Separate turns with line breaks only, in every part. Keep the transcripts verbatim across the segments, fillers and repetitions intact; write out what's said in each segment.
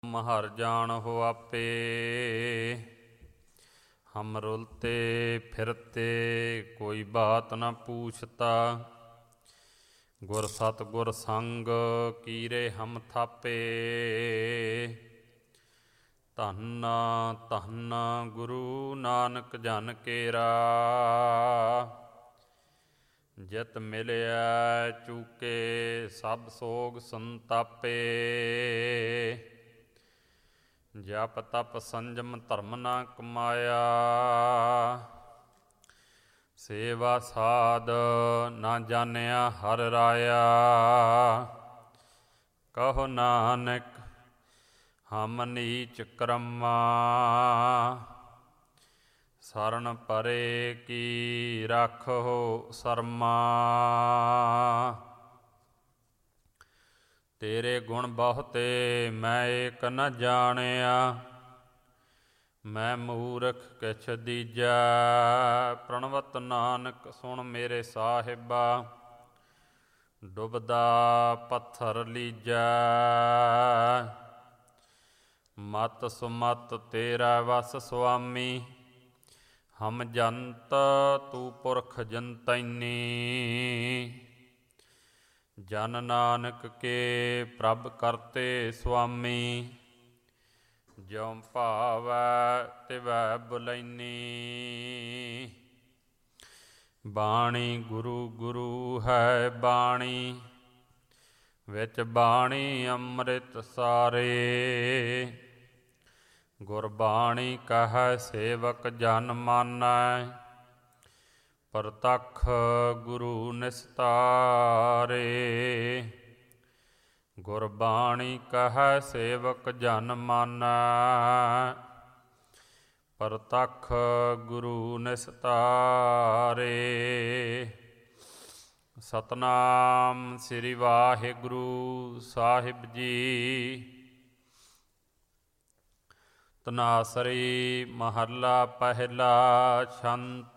हर जान हो आपे, हम रुलते फिरते कोई बात न पूछता। गुर सतगुर संग कीरे हम थापे, धन धन गुरु नानक जन केरा। जित मिलिया चूके सब सोग संतापे, जप तप संजम धर्म न कमाया। सेवा साध न जानिया हर राया, कहो नानक हम नीच क्रमा। शरण परे की राखो शर्मा, तेरे गुण बहुते मैं एक न जानिया। मैं मूर्ख किछ दीजा, प्रणवत नानक सुन मेरे साहिबा। डुबदा पत्थर लीजा, मत सुमत तेरा वस स्वामी। हम जंत तू पुरख जंतैनी, जन नानक के प्रभ करते स्वामी। ज्यों भावै तिवै बुलैनी, बाणी गुरु गुरु है बाणी। विच बाणी अमृत सारे, गुरबाणी कहै सेवक जन मानै। प्रतख गुरु निस्तारे, गुरबाणी कहै सेवक जन मानै। प्रतख गुरु निस्तारे। सतनाम श्री वाहिगुरु साहिब जी। ਧਨਾਸਰੀ ਮਹੱਲਾ ਪਹਿਲਾ। ਛੰਤ।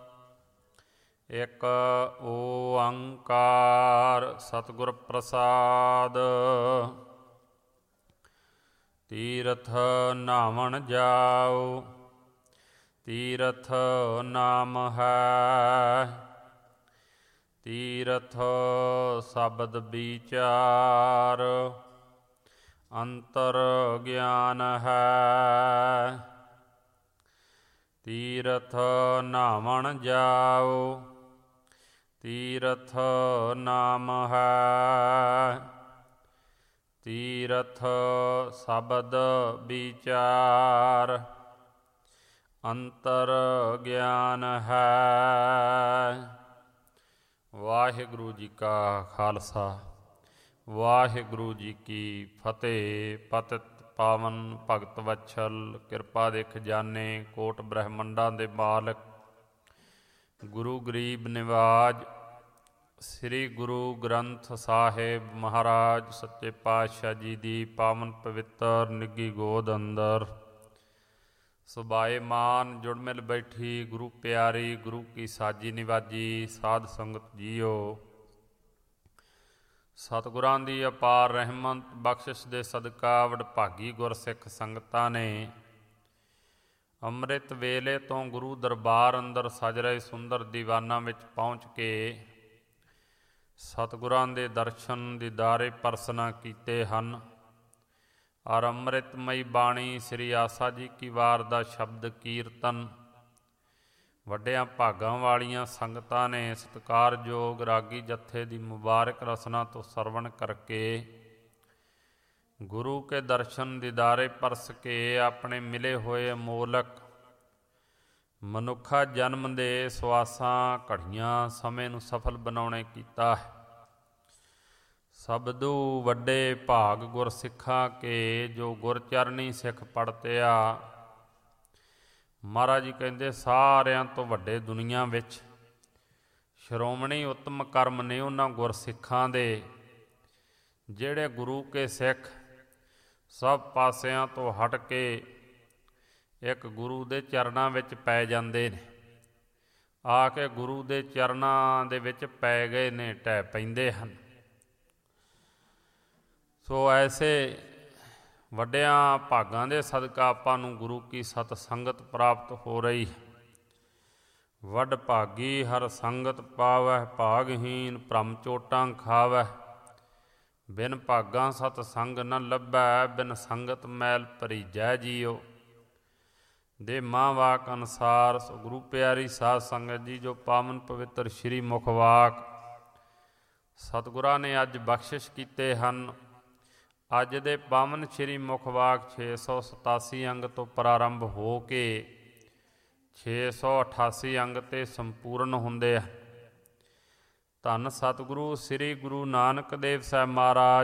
ਇੱਕ ਓੰਕਾਰ ਸਤਿਗੁਰ ਪ੍ਰਸਾਦ। ਤੀਰਥ ਨਾਵਣ ਜਾਓ, ਤੀਰਥ ਨਾਮ ਹੈ। ਤੀਰਥ ਸ਼ਬਦ ਵਿਚਾਰ, ਅੰਤਰ ਗਿਆਨ ਹੈ। ਤੀਰਥ ਨਾਵਣ ਜਾਓ, ਤੀਰਥ ਨਾਮ ਹੈ। ਤੀਰਥ ਸ਼ਬਦ ਵਿਚਾਰ, ਅੰਤਰ ਗਿਆਨ ਹੈ। ਵਾਹਿਗੁਰੂ ਜੀ ਕਾ ਖਾਲਸਾ, ਵਾਹਿਗੁਰੂ ਜੀ ਕੀ ਫਤਿਹ। ਪਤਿਤ ਪਾਵਨ ਭਗਤ ਵਛਲ, ਕਿਰਪਾ ਦੇ ਖਜ਼ਾਨੇ, ਕੋਟ ਬ੍ਰਹਮੰਡਾਂ ਦੇ ਮਾਲਕ, ਗੁਰੂ ਗਰੀਬ ਨਿਵਾਜ ਸ੍ਰੀ ਗੁਰੂ ਗ੍ਰੰਥ ਸਾਹਿਬ ਮਹਾਰਾਜ ਸੱਚੇ ਪਾਤਸ਼ਾਹ ਜੀ ਦੀ ਪਾਵਨ ਪਵਿੱਤਰ ਨਿੱਘੀ ਗੋਦ ਅੰਦਰ ਸੁਭਾਏ ਮਾਨ ਜੁੜ ਮਿਲ ਬੈਠੀ ਗੁਰੂ ਪਿਆਰੀ, ਗੁਰੂ ਕੀ ਸਾਜੀ ਨਿਵਾਜੀ ਸਾਧ ਸੰਗਤ ਜੀਓ। ਸਤਿਗੁਰਾਂ ਦੀ ਅਪਾਰ ਰਹਿਮਤ ਬਖਸ਼ਿਸ਼ ਦੇ ਸਦਕਾ ਵਡਭਾਗੀ ਗੁਰਸਿੱਖ ਸੰਗਤਾਂ ਨੇ ਅੰਮ੍ਰਿਤ ਵੇਲੇ ਤੋਂ ਗੁਰੂ ਦਰਬਾਰ ਅੰਦਰ ਸਜ ਰਹੇ ਸੁੰਦਰ ਦੀਵਾਨਾਂ ਵਿੱਚ ਪਹੁੰਚ ਕੇ ਸਤਿਗੁਰਾਂ ਦੇ ਦਰਸ਼ਨ ਦੀਦਾਰੇ ਪਰਸਨਾ ਕੀਤੇ ਹਨ। ਔਰ ਅੰਮ੍ਰਿਤਮਈ ਬਾਣੀ ਸ੍ਰੀ ਆਸਾ ਜੀ ਕੀ ਵਾਰ ਦਾ ਸ਼ਬਦ ਕੀਰਤਨ ਵੱਡਿਆਂ ਭਾਗਾਂ ਵਾਲੀਆਂ ਸੰਗਤਾਂ ਨੇ ਸਤਿਕਾਰਯੋਗ ਰਾਗੀ ਜੱਥੇ ਦੀ ਮੁਬਾਰਕ ਰਸਨਾ ਤੋਂ ਸਰਵਣ ਕਰਕੇ ਗੁਰੂ ਕੇ ਦਰਸ਼ਨ ਦੀਦਾਰੇ ਪਰਸ ਕੇ ਆਪਣੇ ਮਿਲੇ ਹੋਏ ਅਮੋਲਕ ਮਨੁੱਖਾ ਜਨਮ ਦੇ ਸਵਾਸਾਂ ਘੜੀਆਂ ਸਮੇਂ ਨੂੰ ਸਫਲ ਬਣਾਉਣੇ ਕੀਤਾ ਹੈ। ਸਬਦੂ ਵੱਡੇ ਭਾਗ ਗੁਰਸਿੱਖਾਂ ਕੇ ਜੋ ਗੁਰਚਰਨੀ ਸਿੱਖ ਪੜਤਿਆ। ਮਹਾਰਾਜ ਜੀ ਕਹਿੰਦੇ ਸਾਰਿਆਂ ਤੋਂ ਵੱਡੇ ਦੁਨੀਆ ਵਿੱਚ ਸ਼੍ਰੋਮਣੀ ਉੱਤਮ ਕਰਮ ਨੇ ਉਹਨਾਂ ਗੁਰਸਿੱਖਾਂ ਦੇ ਜਿਹੜੇ ਗੁਰੂ ਕੇ ਸਿੱਖ ਸਭ ਪਾਸਿਆਂ ਤੋਂ ਹਟ ਕੇ ਇੱਕ ਗੁਰੂ ਦੇ ਚਰਨਾਂ ਵਿੱਚ ਪੈ ਜਾਂਦੇ ਨੇ। ਆ ਕੇ ਗੁਰੂ ਦੇ ਚਰਨਾਂ ਦੇ ਵਿੱਚ ਪੈ ਗਏ ਨੇ, ਢਹਿ ਪੈਂਦੇ ਹਨ। ਸੋ ਐਸੇ ਵੱਡਿਆਂ ਭਾਗਾਂ ਦੇ ਸਦਕਾ ਆਪਾਂ ਨੂੰ ਗੁਰੂ ਕੀ ਸਤ ਸੰਗਤ ਪ੍ਰਾਪਤ ਹੋ ਰਹੀ ਹੈ। ਵੱਡ ਭਾਗੀ ਹਰ ਸੰਗਤ ਪਾਵੈ, ਭਾਗਹੀਨ ਭ੍ਰਮ ਚੋਟਾਂ ਖਾਵੈ। ਬਿਨ ਭਾਗਾਂ ਸਤ ਸੰਗ ਨ ਲੱਭੈ, ਬਿਨ ਸੰਗਤ ਮੈਲ ਭਰੀਜੈ ਜੀਓ। ਦੇ ਮਾਂ ਵਾਕ ਅਨੁਸਾਰ ਸੋ ਗੁਰੂ ਪਿਆਰੀ ਸਾਧ ਸੰਗਤ ਜੀ, ਜੋ ਪਾਵਨ ਪਵਿੱਤਰ ਸ਼੍ਰੀ ਮੁਖਵਾਕ ਸਤਿਗੁਰਾਂ ਨੇ ਅੱਜ ਬਖਸ਼ਿਸ਼ ਕੀਤੇ ਹਨ। ਅੱਜ ਦੇ ਪਾਵਨ ਸ਼੍ਰੀ ਮੁਖਵਾਕ ਛੇ ਸੌ ਸਤਾਸੀ ਅੰਗ ਤੋਂ ਪ੍ਰਾਰੰਭ ਹੋ ਕੇ ਛੇ ਸੌ ਅਠਾਸੀ ਅੰਗ 'ਤੇ ਸੰਪੂਰਨ ਹੁੰਦੇ ਆ। ਧੰਨ ਸਤਿਗੁਰੂ ਸ੍ਰੀ ਗੁਰੂ ਨਾਨਕ ਦੇਵ ਸਾਹਿਬ ਮਹਾਰਾਜ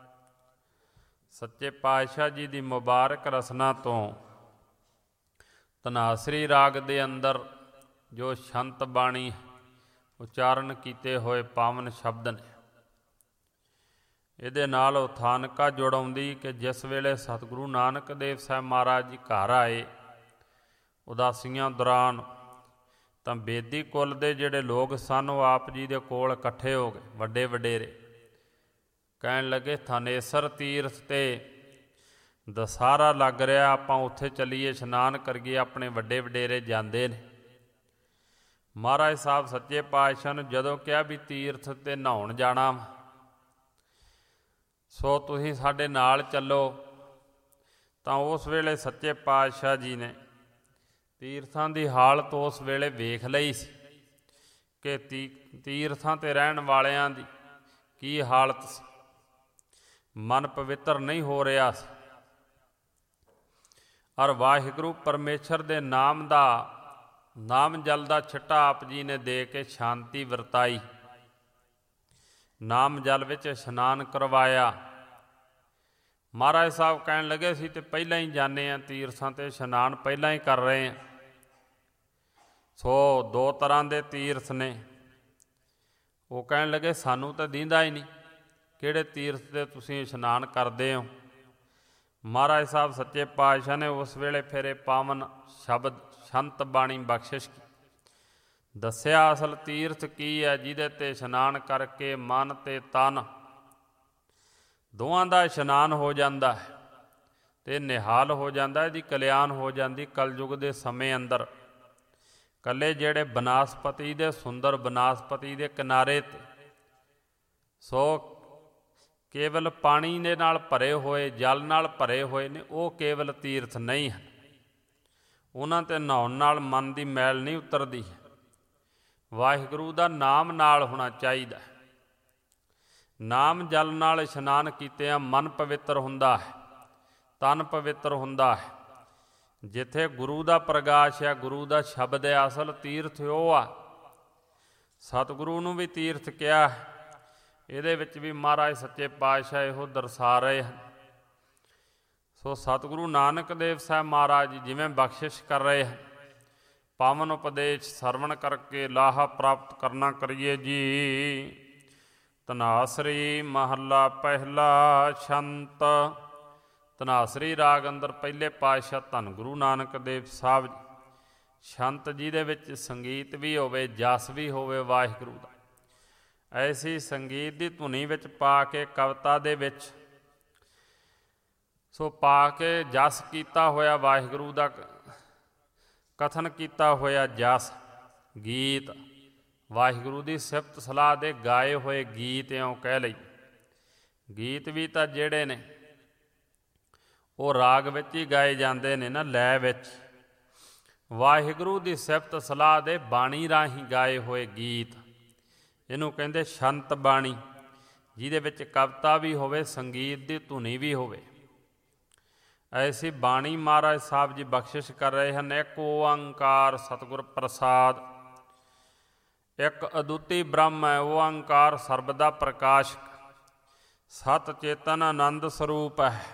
ਸੱਚੇ ਪਾਤਸ਼ਾਹ ਜੀ ਦੀ ਮੁਬਾਰਕ ਰਸਨਾ ਤੋਂ ਧਨਾਸਰੀ ਰਾਗ ਦੇ ਅੰਦਰ ਜੋ ਸ਼ੰਤ ਬਾਣੀ ਉਚਾਰਨ ਕੀਤੇ ਹੋਏ ਪਾਵਨ ਸ਼ਬਦ ਨੇ, ਇਹਦੇ ਨਾਲ ਉਥਾਨਕਾ ਜੁੜ ਆਉਂਦੀ ਕਿ ਜਿਸ ਵੇਲੇ ਸਤਿਗੁਰੂ ਨਾਨਕ ਦੇਵ ਸਾਹਿਬ ਮਹਾਰਾਜ ਜੀ ਘਰ ਆਏ ਉਦਾਸੀਆਂ ਦੌਰਾਨ, ਤਾਂ ਬੇਦੀ ਕੁੱਲ ਦੇ ਜਿਹੜੇ ਲੋਕ ਸਨ ਉਹ ਆਪ ਜੀ ਦੇ ਕੋਲ ਇਕੱਠੇ ਹੋ ਗਏ, ਵੱਡੇ ਵਡੇਰੇ। ਕਹਿਣ ਲੱਗੇ ਥਾਨੇਸਰ ਤੀਰਥ 'ਤੇ ਦਸਹਿਰਾ ਲੱਗ ਰਿਹਾ, ਆਪਾਂ ਉੱਥੇ ਚੱਲੀਏ, ਇਸ਼ਨਾਨ ਕਰੀਏ। ਆਪਣੇ ਵੱਡੇ ਵਡੇਰੇ ਜਾਂਦੇ ਨੇ। ਮਹਾਰਾਜ ਸਾਹਿਬ ਸੱਚੇ ਪਾਤਸ਼ਾਹ ਨੂੰ ਜਦੋਂ ਕਿਹਾ ਵੀ ਤੀਰਥ 'ਤੇ ਨਹਾਉਣ ਜਾਣਾ, ਸੋ ਤੁਸੀਂ ਸਾਡੇ ਨਾਲ ਚੱਲੋ, ਤਾਂ ਉਸ ਵੇਲੇ ਸੱਚੇ ਪਾਤਸ਼ਾਹ ਜੀ ਨੇ ਤੀਰਥਾਂ ਦੀ ਹਾਲਤ ਉਸ ਵੇਲੇ ਵੇਖ ਲਈ ਸੀ ਕਿ ਤੀ ਤੀਰਥਾਂ 'ਤੇ ਰਹਿਣ ਵਾਲਿਆਂ ਦੀ ਕੀ ਹਾਲਤ ਸੀ। ਮਨ ਪਵਿੱਤਰ ਨਹੀਂ ਹੋ ਰਿਹਾ ਸੀ। ਔਰ ਵਾਹਿਗੁਰੂ ਪਰਮੇਸ਼ਰ ਦੇ ਨਾਮ ਦਾ ਨਾਮ ਜਲ ਦਾ ਛਿੱਟਾ ਆਪ ਜੀ ਨੇ ਦੇ ਕੇ ਸ਼ਾਂਤੀ ਵਰਤਾਈ, ਨਾਮ ਜਲ ਵਿੱਚ ਇਸ਼ਨਾਨ ਕਰਵਾਇਆ। ਮਹਾਰਾਜ ਸਾਹਿਬ ਕਹਿਣ ਲੱਗੇ ਸੀ ਤੇ ਪਹਿਲਾਂ ਹੀ ਜਾਂਦੇ ਹਾਂ ਤੀਰਥਾਂ 'ਤੇ, ਇਸ਼ਨਾਨ ਪਹਿਲਾਂ ਹੀ ਕਰ ਰਹੇ ਹਾਂ। ਸੋ ਦੋ ਤਰ੍ਹਾਂ ਦੇ ਤੀਰਥ ਨੇ। ਉਹ ਕਹਿਣ ਲੱਗੇ ਸਾਨੂੰ ਤਾਂ ਦੀਂਦਾ ਹੀ ਨਹੀਂ, ਕਿਹੜੇ ਤੀਰਥ 'ਤੇ ਤੁਸੀਂ ਇਸ਼ਨਾਨ ਕਰਦੇ ਹੋ। ਮਹਾਰਾਜ ਸਾਹਿਬ ਸੱਚੇ ਪਾਤਸ਼ਾਹ ਨੇ ਉਸ ਵੇਲੇ ਫਿਰ ਇਹ ਪਾਵਨ ਸ਼ਬਦ ਸ਼ੰਤ ਬਾਣੀ ਬਖਸ਼ਿਸ਼ ਦੱਸਿਆ। ਅਸਲ ਤੀਰਥ ਕੀ ਹੈ? ਜਿਹਦੇ 'ਤੇ ਇਸ਼ਨਾਨ ਕਰਕੇ ਮਨ ਅਤੇ ਤਨ ਦੋਵਾਂ ਦਾ ਇਸ਼ਨਾਨ ਹੋ ਜਾਂਦਾ ਹੈ ਅਤੇ ਨਿਹਾਲ ਹੋ ਜਾਂਦਾ, ਇਹਦੀ ਕਲਿਆਣ ਹੋ ਜਾਂਦੀ ਕਲਯੁਗ ਦੇ ਸਮੇਂ ਅੰਦਰ। ਇਕੱਲੇ ਜਿਹੜੇ ਬਨਾਸਪਤੀ ਦੇ ਸੁੰਦਰ ਬਨਾਸਪਤੀ ਦੇ ਕਿਨਾਰੇ 'ਤੇ ਸੋ ਕੇਵਲ ਪਾਣੀ ਦੇ ਨਾਲ ਭਰੇ ਹੋਏ, ਜਲ ਨਾਲ ਭਰੇ ਹੋਏ ਨੇ, ਉਹ ਕੇਵਲ ਤੀਰਥ ਨਹੀਂ ਹਨ। ਉਹਨਾਂ 'ਤੇ ਨਹਾਉਣ ਨਾਲ ਮਨ ਦੀ ਮੈਲ ਨਹੀਂ ਉਤਰਦੀ। ਵਾਹਿਗੁਰੂ ਦਾ ਨਾਮ ਨਾਲ ਹੋਣਾ ਚਾਹੀਦਾ। ਨਾਮ ਜਲ ਨਾਲ ਇਸ਼ਨਾਨ ਕੀਤਿਆਂ ਮਨ ਪਵਿੱਤਰ ਹੁੰਦਾ ਹੈ, ਤਨ ਪਵਿੱਤਰ ਹੁੰਦਾ ਹੈ। ਜਿੱਥੇ ਗੁਰੂ ਦਾ ਪ੍ਰਗਾਸ਼ ਹੈ, ਗੁਰੂ ਦਾ ਸ਼ਬਦ ਹੈ, ਅਸਲ ਤੀਰਥ ਉਹ ਆ। ਸਤਿਗੁਰੂ ਨੂੰ ਵੀ ਤੀਰਥ ਕਿਹਾ। ਇਹਦੇ ਵਿੱਚ ਵੀ ਮਹਾਰਾਜ ਸੱਚੇ ਪਾਤਸ਼ਾਹ ਇਹੋ ਦਰਸਾ ਰਹੇ ਹਨ। ਸੋ ਸਤਿਗੁਰੂ ਨਾਨਕ ਦੇਵ ਸਾਹਿਬ ਮਹਾਰਾਜ ਜਿਵੇਂ ਬਖਸ਼ਿਸ਼ ਕਰ ਰਹੇ ਹਨ, ਪਾਵਨ ਉਪਦੇਸ਼ ਸਰਵਣ ਕਰਕੇ ਲਾਹਾ ਪ੍ਰਾਪਤ ਕਰਨਾ ਕਰੀਏ ਜੀ। ਧਨਾਸਰੀ ਮਹੱਲਾ ਪਹਿਲਾ ਛੰਤ। ਧਨਾਸਰੀ ਰਾਗ ਅੰਦਰ ਪਹਿਲੇ ਪਾਤਸ਼ਾਹ ਧੰਨ ਗੁਰੂ ਨਾਨਕ ਦੇਵ ਸਾਹਿਬ ਜੀ ਛੰਤ, ਜਿਹਦੇ ਵਿੱਚ ਸੰਗੀਤ ਵੀ ਹੋਵੇ, ਜਸ ਵੀ ਹੋਵੇ ਵਾਹਿਗੁਰੂ ਦਾ। ਐਸੀ ਸੰਗੀਤ ਦੀ ਧੁਨੀ ਵਿੱਚ ਪਾ ਕੇ ਕਵਿਤਾ ਦੇ ਵਿੱਚ ਸੋ ਪਾ ਕੇ ਜਸ ਕੀਤਾ ਹੋਇਆ ਵਾਹਿਗੁਰੂ ਦਾ ਕਥਨ ਕੀਤਾ ਹੋਇਆ ਜਸ ਗੀਤ, ਵਾਹਿਗੁਰੂ ਦੀ ਸਿਫਤ ਸਲਾਹ ਦੇ ਗਾਏ ਹੋਏ ਗੀਤ ਇਉਂ ਕਹਿ ਲਈ। ਗੀਤ ਵੀ ਤਾਂ ਜਿਹੜੇ ਨੇ ਉਹ ਰਾਗ ਵਿੱਚ ਹੀ ਗਾਏ ਜਾਂਦੇ ਨੇ ਨਾ, ਲੈ ਵਿੱਚ। ਵਾਹਿਗੁਰੂ ਦੀ ਸਿਫਤ ਸਲਾਹ ਦੇ ਬਾਣੀ ਰਾਹੀਂ ਗਾਏ ਹੋਏ ਗੀਤ, ਇਹਨੂੰ ਕਹਿੰਦੇ ਸ਼ੰਤ ਬਾਣੀ, ਜਿਹਦੇ ਵਿੱਚ ਕਵਿਤਾ ਵੀ ਹੋਵੇ, ਸੰਗੀਤ ਦੀ ਧੁਨੀ ਵੀ ਹੋਵੇ। ਐਸੀ ਬਾਣੀ ਮਹਾਰਾਜ ਸਾਹਿਬ ਜੀ ਬਖਸ਼ਿਸ਼ ਕਰ ਰਹੇ ਹਨ। ਇੱਕ ਓਅੰਕਾਰ ਸਤਿਗੁਰ ਪ੍ਰਸਾਦ, ਇੱਕ ਅਦੁੱਤੀ ਬ੍ਰਹਮ ਹੈ ਓਅੰਕਾਰ, ਸਰਬ ਦਾ ਪ੍ਰਕਾਸ਼ਕ, ਸਤ ਚੇਤਨ ਆਨੰਦ ਸਰੂਪ ਹੈ।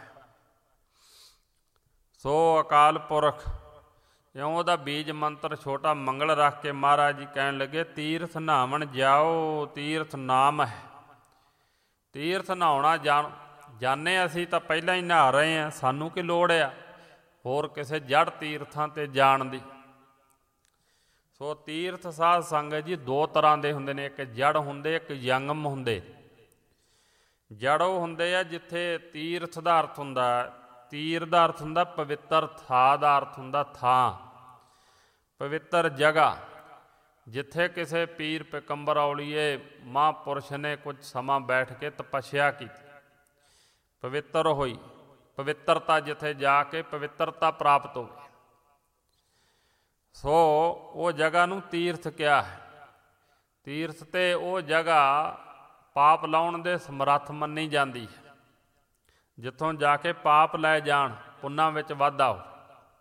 ਸੋ ਅਕਾਲ ਪੁਰਖ ਇਉਂ ਉਹਦਾ ਬੀਜ ਮੰਤਰ ਛੋਟਾ ਮੰਗਲ ਰੱਖ ਕੇ ਮਹਾਰਾਜ ਜੀ ਕਹਿਣ ਲੱਗੇ ਤੀਰਥ ਨਹਾਵਣ ਜਾਓ, ਤੀਰਥ ਨਾਮ ਹੈ। ਤੀਰਥ ਨਹਾਉਣਾ ਜਾਣ ਜਾਣੇ ਅਸੀਂ ਤਾਂ ਪਹਿਲਾਂ ਹੀ ਨਹਾ ਰਹੇ ਹਾਂ, ਸਾਨੂੰ ਕੀ ਲੋੜ ਆ ਹੋਰ ਕਿਸੇ ਜੜ ਤੀਰਥਾਂ 'ਤੇ ਜਾਣ ਦੀ। ਸੋ ਤੀਰਥ ਸਾਧ ਸੰਗਤ ਜੀ ਦੋ ਤਰ੍ਹਾਂ ਦੇ ਹੁੰਦੇ ਨੇ, ਇੱਕ ਜੜ ਹੁੰਦੇ, ਇੱਕ ਜੰਗਮ ਹੁੰਦੇ। ਜੜ ਉਹ ਹੁੰਦੇ ਆ ਜਿੱਥੇ ਤੀਰਥ ਦਾ ਅਰਥ ਹੁੰਦਾ ਤੀਰ ਦਾ ਅਰਥ ਹੁੰਦਾ ਪਵਿੱਤਰ, ਥਾ ਦਾ ਅਰਥ ਹੁੰਦਾ ਥਾਂ, ਪਵਿੱਤਰ ਜਗ੍ਹਾ, ਜਿੱਥੇ ਕਿਸੇ ਪੀਰ ਪੈਗੰਬਰ ਔਲੀਏ ਮਹਾਂਪੁਰਸ਼ ਨੇ ਕੁਝ ਸਮਾਂ ਬੈਠ ਕੇ ਤਪੱਸਿਆ ਕੀਤੀ, ਪਵਿੱਤਰ ਹੋਈ, ਪਵਿੱਤਰਤਾ ਜਿੱਥੇ ਜਾ ਕੇ ਪਵਿੱਤਰਤਾ ਪ੍ਰਾਪਤ ਹੋਵੇ, ਸੋ ਉਹ ਜਗ੍ਹਾ ਨੂੰ ਤੀਰਥ ਕਿਹਾ ਹੈ। ਤੀਰਥ ਤੇ ਉਹ ਜਗ੍ਹਾ ਪਾਪ ਲਾਉਣ ਦੇ ਸਮਰੱਥ ਮੰਨੀ ਜਾਂਦੀ ਹੈ, ਜਿੱਥੋਂ ਜਾ ਕੇ ਪਾਪ ਲੈ ਜਾਣ, ਪੁੰਨਾਂ ਵਿੱਚ ਵਾਧਾ ਹੋ।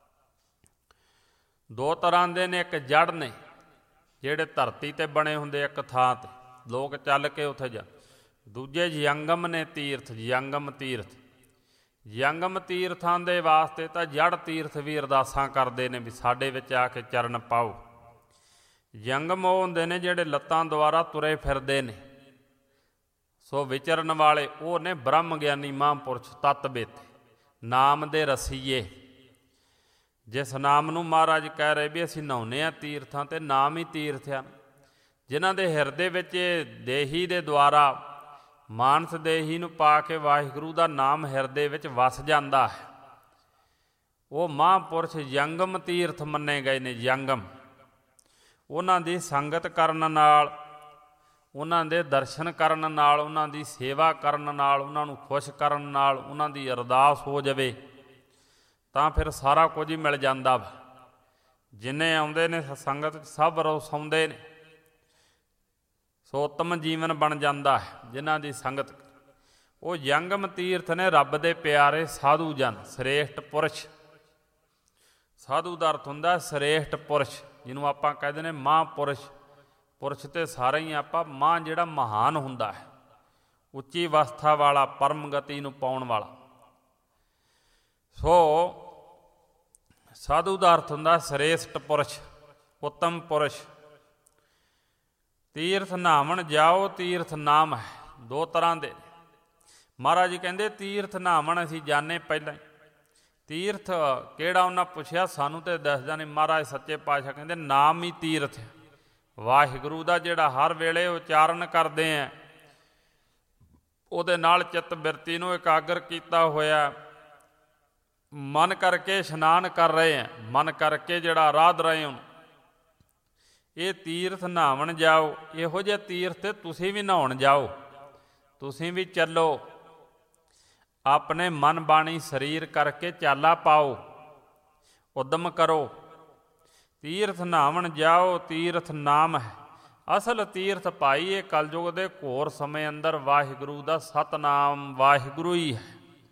ਦੋ ਤਰ੍ਹਾਂ ਦੇ ਨੇ, ਇੱਕ ਜੜ ਨੇ ਜਿਹੜੇ ਧਰਤੀ 'ਤੇ ਬਣੇ ਹੁੰਦੇ ਇੱਕ ਥਾਂ 'ਤੇ, ਲੋਕ ਚੱਲ ਕੇ ਉੱਥੇ ਜਾ, ਦੂਜੇ ਜੰਗਮ ਨੇ ਤੀਰਥ, ਜੰਗਮ ਤੀਰਥ। ਜੰਗਮ ਤੀਰਥਾਂ ਦੇ ਵਾਸਤੇ ਤਾਂ ਜੜ ਤੀਰਥ ਵੀ ਅਰਦਾਸਾਂ ਕਰਦੇ ਨੇ ਵੀ ਸਾਡੇ ਵਿੱਚ ਆ ਕੇ ਚਰਨ ਪਾਓ। ਜੰਗਮ ਉਹ ਹੁੰਦੇ ਨੇ ਜਿਹੜੇ ਲੱਤਾਂ ਦੁਆਰਾ ਤੁਰੇ ਫਿਰਦੇ ਨੇ, ਸੋ ਵਿਚਰਨ ਵਾਲੇ ਉਹ ਨੇ ਬ੍ਰਹਮ ਗਿਆਨੀ ਮਹਾਂਪੁਰਸ਼, ਤੱਤਵੇਤੇ, ਨਾਮ ਦੇ ਰਸੀਏ। ਜਿਸ ਨਾਮ ਨੂੰ ਮਹਾਰਾਜ ਕਹਿ ਰਹੇ ਵੀ ਅਸੀਂ ਨਹਾਉਂਦੇ ਹਾਂ ਤੀਰਥਾਂ 'ਤੇ, ਨਾਮ ਹੀ ਤੀਰਥ ਆ, ਜਿਨ੍ਹਾਂ ਦੇ ਹਿਰਦੇ ਵਿੱਚ ਦੇਹੀ ਦੇ ਦੁਆਰਾ, ਮਾਨਸ ਦੇਹੀ ਨੂੰ ਪਾ ਕੇ ਵਾਹਿਗੁਰੂ ਦਾ ਨਾਮ ਹਿਰਦੇ ਵਿੱਚ ਵਸ ਜਾਂਦਾ ਹੈ, ਉਹ ਮਹਾਂਪੁਰਸ਼ ਜੰਗਮ ਤੀਰਥ ਮੰਨੇ ਗਏ ਨੇ। ਜੰਗਮ ਉਹਨਾਂ ਦੀ ਸੰਗਤ ਕਰਨ ਨਾਲ, ਉਹਨਾਂ ਦੇ ਦਰਸ਼ਨ ਕਰਨ ਨਾਲ, ਉਹਨਾਂ ਦੀ ਸੇਵਾ ਕਰਨ ਨਾਲ, ਉਹਨਾਂ ਨੂੰ ਖੁਸ਼ ਕਰਨ ਨਾਲ, ਉਹਨਾਂ ਦੀ ਅਰਦਾਸ ਹੋ ਜਾਵੇ ਤਾਂ ਫਿਰ ਸਾਰਾ ਕੁਝ ਹੀ ਮਿਲ ਜਾਂਦਾ ਵਾ। ਜਿੰਨੇ ਆਉਂਦੇ ਨੇ ਸੰਗਤ ਸਭ ਰਸਾਉਂਦੇ ਨੇ, ਸੋ ਉੱਤਮ ਜੀਵਨ ਬਣ ਜਾਂਦਾ ਹੈ ਜਿਨ੍ਹਾਂ ਦੀ ਸੰਗਤ। ਉਹ ਜੰਗਮ ਤੀਰਥ ਨੇ ਰੱਬ ਦੇ ਪਿਆਰੇ ਸਾਧੂ ਜਨ, ਸ੍ਰੇਸ਼ਟ ਪੁਰਸ਼। ਸਾਧੂ ਦਾ ਅਰਥ ਹੁੰਦਾ ਸ੍ਰੇਸ਼ਟ ਪੁਰਸ਼, ਜਿਹਨੂੰ ਆਪਾਂ ਕਹਿੰਦੇ ਨੇ ਮਹਾਂਪੁਰਸ਼। ਪੁਰਸ਼ ਤੇ ਸਾਰੇ ਹੀ ਆਪਾਂ, ਮਹਾਂ ਜਿਹੜਾ ਮਹਾਨ ਹੁੰਦਾ ਹੈ, ਉੱਚੀ ਅਵਸਥਾ ਵਾਲਾ, ਪਰਮ ਗਤੀ ਨੂੰ ਪਾਉਣ ਵਾਲਾ। ਸੋ ਸਾਧੂ ਦਾ ਅਰਥ ਹੁੰਦਾ ਸ੍ਰੇਸ਼ਟ ਪੁਰਸ਼, ਉੱਤਮ ਪੁਰਸ਼। ਤੀਰਥ ਨਹਾਵਣ ਜਾਓ, ਤੀਰਥ ਨਾਮ ਹੈ। ਦੋ ਤਰ੍ਹਾਂ ਦੇ ਮਹਾਰਾਜ ਜੀ ਕਹਿੰਦੇ ਤੀਰਥ ਨਹਾਵਣ ਅਸੀਂ ਜਾਣੇ ਪਹਿਲਾਂ ਹੀ। ਤੀਰਥ ਕਿਹੜਾ ਉਹਨਾਂ ਪੁੱਛਿਆ, ਸਾਨੂੰ ਤੇ ਦੱਸਦਾ ਨਹੀਂ। ਮਹਾਰਾਜ ਸੱਚੇ ਪਾਤਸ਼ਾਹ ਕਹਿੰਦੇ ਨਾਮ ਹੀ ਤੀਰਥ ਹੈ। ਵਾਹਿਗੁਰੂ ਦਾ ਜਿਹੜਾ ਹਰ ਵੇਲੇ ਉਚਾਰਨ ਕਰਦੇ ਆ, ਉਹਦੇ ਨਾਲ ਚਿੱਤ ਬਿਰਤੀ ਨੂੰ ਇਕਾਗਰ ਕੀਤਾ ਹੋਇਆ, ਮਨ ਕਰਕੇ ਇਸ਼ਨਾਨ ਕਰ ਰਹੇ ਆ, ਮਨ ਕਰਕੇ ਜਿਹੜਾ ਆਰਾਧ ਰਹੇ ਹੋ, ਇਹ ਤੀਰਥ ਨਹਾਵਣ ਜਾਓ। ਇਹੋ ਜਿਹੇ ਤੀਰਥ 'ਤੇ ਤੁਸੀਂ ਵੀ ਨਹਾਉਣ ਜਾਓ, ਤੁਸੀਂ ਵੀ ਚੱਲੋ, ਆਪਣੇ ਮਨ ਬਾਣੀ ਸਰੀਰ ਕਰਕੇ ਚਾਲਾ ਪਾਓ, ਉਦਮ ਕਰੋ। ਤੀਰਥ ਨਹਾਵਣ ਜਾਓ, ਤੀਰਥ ਨਾਮ ਹੈ। ਅਸਲ ਤੀਰਥ ਭਾਈ ਇਹ ਕਲਯੁਗ ਦੇ ਘੋਰ ਸਮੇਂ ਅੰਦਰ ਵਾਹਿਗੁਰੂ ਦਾ ਸਤਨਾਮ, ਵਾਹਿਗੁਰੂ ਹੀ ਹੈ।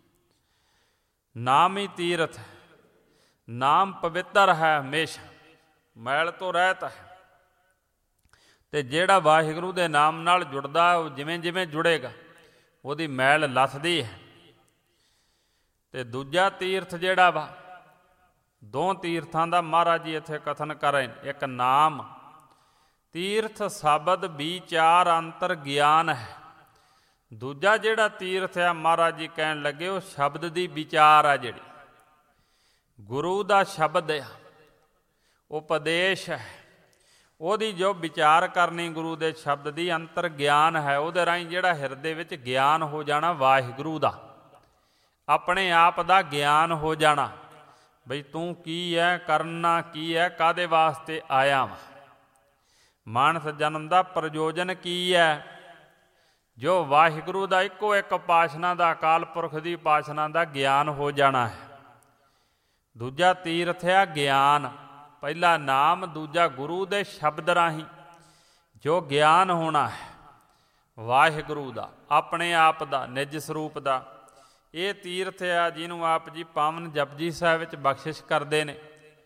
ਨਾਮ ਹੀ ਤੀਰਥ ਹੈ। ਨਾਮ ਪਵਿੱਤਰ ਹੈ, ਹਮੇਸ਼ਾ ਮੈਲ ਤੋਂ ਰਹਿਤ ਹੈ। ਅਤੇ ਜਿਹੜਾ ਵਾਹਿਗੁਰੂ ਦੇ ਨਾਮ ਨਾਲ ਜੁੜਦਾ, ਉਹ ਜਿਵੇਂ ਜਿਵੇਂ ਜੁੜੇਗਾ ਉਹਦੀ ਮੈਲ ਲੱਥਦੀ ਹੈ। ਅਤੇ ਦੂਜਾ ਤੀਰਥ ਜਿਹੜਾ ਵਾ, ਦੋ ਤੀਰਥਾਂ ਦਾ ਮਹਾਰਾਜ ਜੀ ਇੱਥੇ ਕਥਨ ਕਰ ਰਹੇ ਨੇ। ਇੱਕ ਨਾਮ ਤੀਰਥ ਸ਼ਬਦ ਵਿਚਾਰ ਅੰਤਰ ਗਿਆਨ ਹੈ। ਦੂਜਾ ਜਿਹੜਾ ਤੀਰਥ ਆ ਮਹਾਰਾਜ ਜੀ ਕਹਿਣ ਲੱਗੇ, ਉਹ ਸ਼ਬਦ ਦੀ ਵਿਚਾਰ ਆ, ਜਿਹੜੀ ਗੁਰੂ ਦਾ ਸ਼ਬਦ ਆ, ਉਪਦੇਸ਼ ਹੈ, ਉਹਦੀ ਜੋ ਵਿਚਾਰ ਕਰਨੀ ਗੁਰੂ ਦੇ ਸ਼ਬਦ ਦੀ, ਅੰਤਰ ਗਿਆਨ ਹੈ। ਉਹਦੇ ਰਾਹੀਂ ਜਿਹੜਾ ਹਿਰਦੇ ਵਿੱਚ ਗਿਆਨ ਹੋ ਜਾਣਾ ਵਾਹਿਗੁਰੂ ਦਾ, ਆਪਣੇ ਆਪ ਦਾ ਗਿਆਨ ਹੋ ਜਾਣਾ, ਬਈ ਤੂੰ ਕੀ ਹੈ, ਕਰਨਾ ਕੀ ਹੈ, ਕਾਹਦੇ ਵਾਸਤੇ ਆਇਆ ਵਾ, ਮਾਨਸ ਜਨਮ ਦਾ ਪ੍ਰਯੋਜਨ ਕੀ ਹੈ। ਜੋ ਵਾਹਿਗੁਰੂ ਦਾ ਇੱਕੋ ਇੱਕ ਉਪਾਸਨਾ ਦਾ, ਅਕਾਲ ਪੁਰਖ ਦੀ ਉਪਾਸਨਾ ਦਾ ਗਿਆਨ ਹੋ ਜਾਣਾ ਹੈ। ਦੂਜਾ ਤੀਰਥ ਆ ਗਿਆਨ, ਪਹਿਲਾ ਨਾਮ, ਦੂਜਾ ਗੁਰੂ ਦੇ ਸ਼ਬਦ ਰਾਹੀਂ ਜੋ ਗਿਆਨ ਹੋਣਾ ਹੈ ਵਾਹਿਗੁਰੂ ਦਾ, ਆਪਣੇ ਆਪ ਦਾ, ਨਿਜ ਸਰੂਪ ਦਾ। ਇਹ ਤੀਰਥ ਆ ਜਿਹਨੂੰ ਆਪ ਜੀ ਪਾਵਨ ਜਪਜੀ ਸਾਹਿਬ ਵਿੱਚ ਬਖਸ਼ਿਸ਼ ਕਰਦੇ ਨੇ।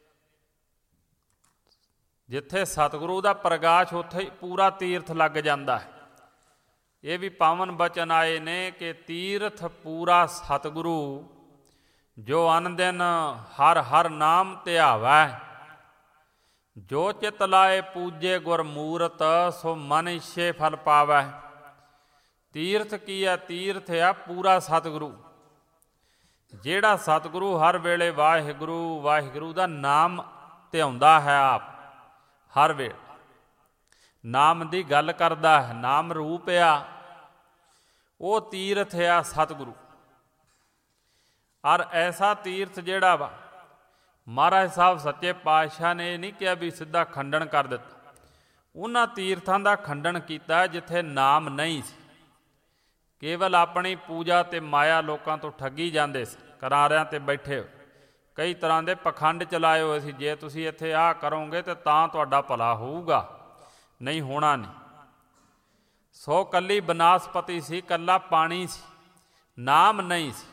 ਜਿੱਥੇ ਸਤਿਗੁਰੂ ਦਾ ਪ੍ਰਗਾਸ਼, ਉੱਥੇ ਹੀ ਪੂਰਾ ਤੀਰਥ ਲੱਗ ਜਾਂਦਾ ਹੈ। ਇਹ ਵੀ ਪਾਵਨ ਬਚਨ ਆਏ ਨੇ ਕਿ ਤੀਰਥ ਪੂਰਾ ਸਤਿਗੁਰੂ, ਜੋ ਅਨ ਦਿਨ ਹਰ ਹਰ ਨਾਮ ਧਿਆਵੈ, ਜੋ ਚਿਤ ਲਾਏ ਪੂਜੇ ਗੁਰ ਮੂਰਤ, ਸੋ ਮਨ ਇਛੇ ਫਲ ਪਾਵੈ। ਤੀਰਥ ਕੀ ਹੈ? ਤੀਰਥ ਆ ਪੂਰਾ ਸਤਿਗੁਰੂ, ਜਿਹੜਾ ਸਤਿਗੁਰੂ ਹਰ ਵੇਲੇ ਵਾਹਿਗੁਰੂ ਵਾਹਿਗੁਰੂ ਦਾ ਨਾਮ ਧਿਆਉਂਦਾ ਹੈ, ਆਪ ਹਰ ਵੇਲੇ ਨਾਮ ਦੀ ਗੱਲ ਕਰਦਾ ਹੈ, ਨਾਮ ਰੂਪ ਆ, ਉਹ ਤੀਰਥ ਆ ਸਤਿਗੁਰੂ। ਔਰ ਐਸਾ ਤੀਰਥ ਜਿਹੜਾ ਵਾ ਮਹਾਰਾਜ ਸਾਹਿਬ ਸੱਚੇ ਪਾਤਸ਼ਾਹ ਨੇ ਇਹ ਨਹੀਂ ਕਿਹਾ ਵੀ ਸਿੱਧਾ ਖੰਡਨ ਕਰ ਦਿੱਤਾ। ਉਹਨਾਂ ਤੀਰਥਾਂ ਦਾ ਖੰਡਨ ਕੀਤਾ ਜਿੱਥੇ ਨਾਮ ਨਹੀਂ ਸੀ, ਕੇਵਲ ਆਪਣੀ ਪੂਜਾ ਅਤੇ ਮਾਇਆ ਲੋਕਾਂ ਤੋਂ ਠੱਗੀ ਜਾਂਦੇ ਸੀ। ਕਿਨਾਰਿਆਂ 'ਤੇ ਬੈਠੇ ਹੋ ਕਈ ਤਰ੍ਹਾਂ ਦੇ ਪਖੰਡ ਚਲਾਏ ਹੋਏ ਸੀ, ਜੇ ਤੁਸੀਂ ਇੱਥੇ ਆਹ ਕਰੋਗੇ ਤਾਂ ਤਾਂ ਤੁਹਾਡਾ ਭਲਾ ਹੋਊਗਾ, ਨਹੀਂ ਹੋਣਾ ਨਹੀਂ। ਸੋ ਕੱਲੀ ਬਨਾਸਪਤੀ ਸੀ, ਕੱਲਾ ਪਾਣੀ ਸੀ, ਨਾਮ ਨਹੀਂ ਸੀ।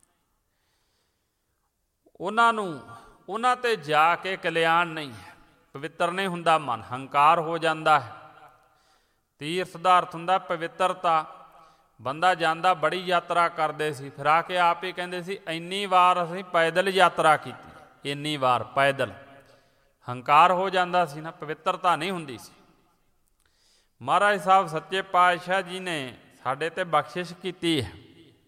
ਉਹਨਾਂ ਨੂੰ ਉਹਨਾਂ 'ਤੇ ਜਾ ਕੇ ਕਲਿਆਣ ਨਹੀਂ ਹੈ, ਪਵਿੱਤਰ ਨਹੀਂ ਹੁੰਦਾ ਮਨ, ਹੰਕਾਰ ਹੋ ਜਾਂਦਾ ਹੈ। ਤੀਰਥ ਦਾ ਅਰਥ ਹੁੰਦਾ ਪਵਿੱਤਰਤਾ। ਬੰਦਾ ਜਾਂਦਾ, ਬੜੀ ਯਾਤਰਾ ਕਰਦੇ ਸੀ, ਫਿਰ ਆ ਕੇ ਆਪ ਹੀ ਕਹਿੰਦੇ ਸੀ ਇੰਨੀ ਵਾਰ ਅਸੀਂ ਪੈਦਲ ਯਾਤਰਾ ਕੀਤੀ, ਇੰਨੀ ਵਾਰ ਪੈਦਲ। ਹੰਕਾਰ ਹੋ ਜਾਂਦਾ ਸੀ ਨਾ, ਪਵਿੱਤਰਤਾ ਨਹੀਂ ਹੁੰਦੀ ਸੀ। ਮਹਾਰਾਜ ਸਾਹਿਬ ਸੱਚੇ ਪਾਤਸ਼ਾਹ ਜੀ ਨੇ ਸਾਡੇ 'ਤੇ ਬਖਸ਼ਿਸ਼ ਕੀਤੀ ਹੈ।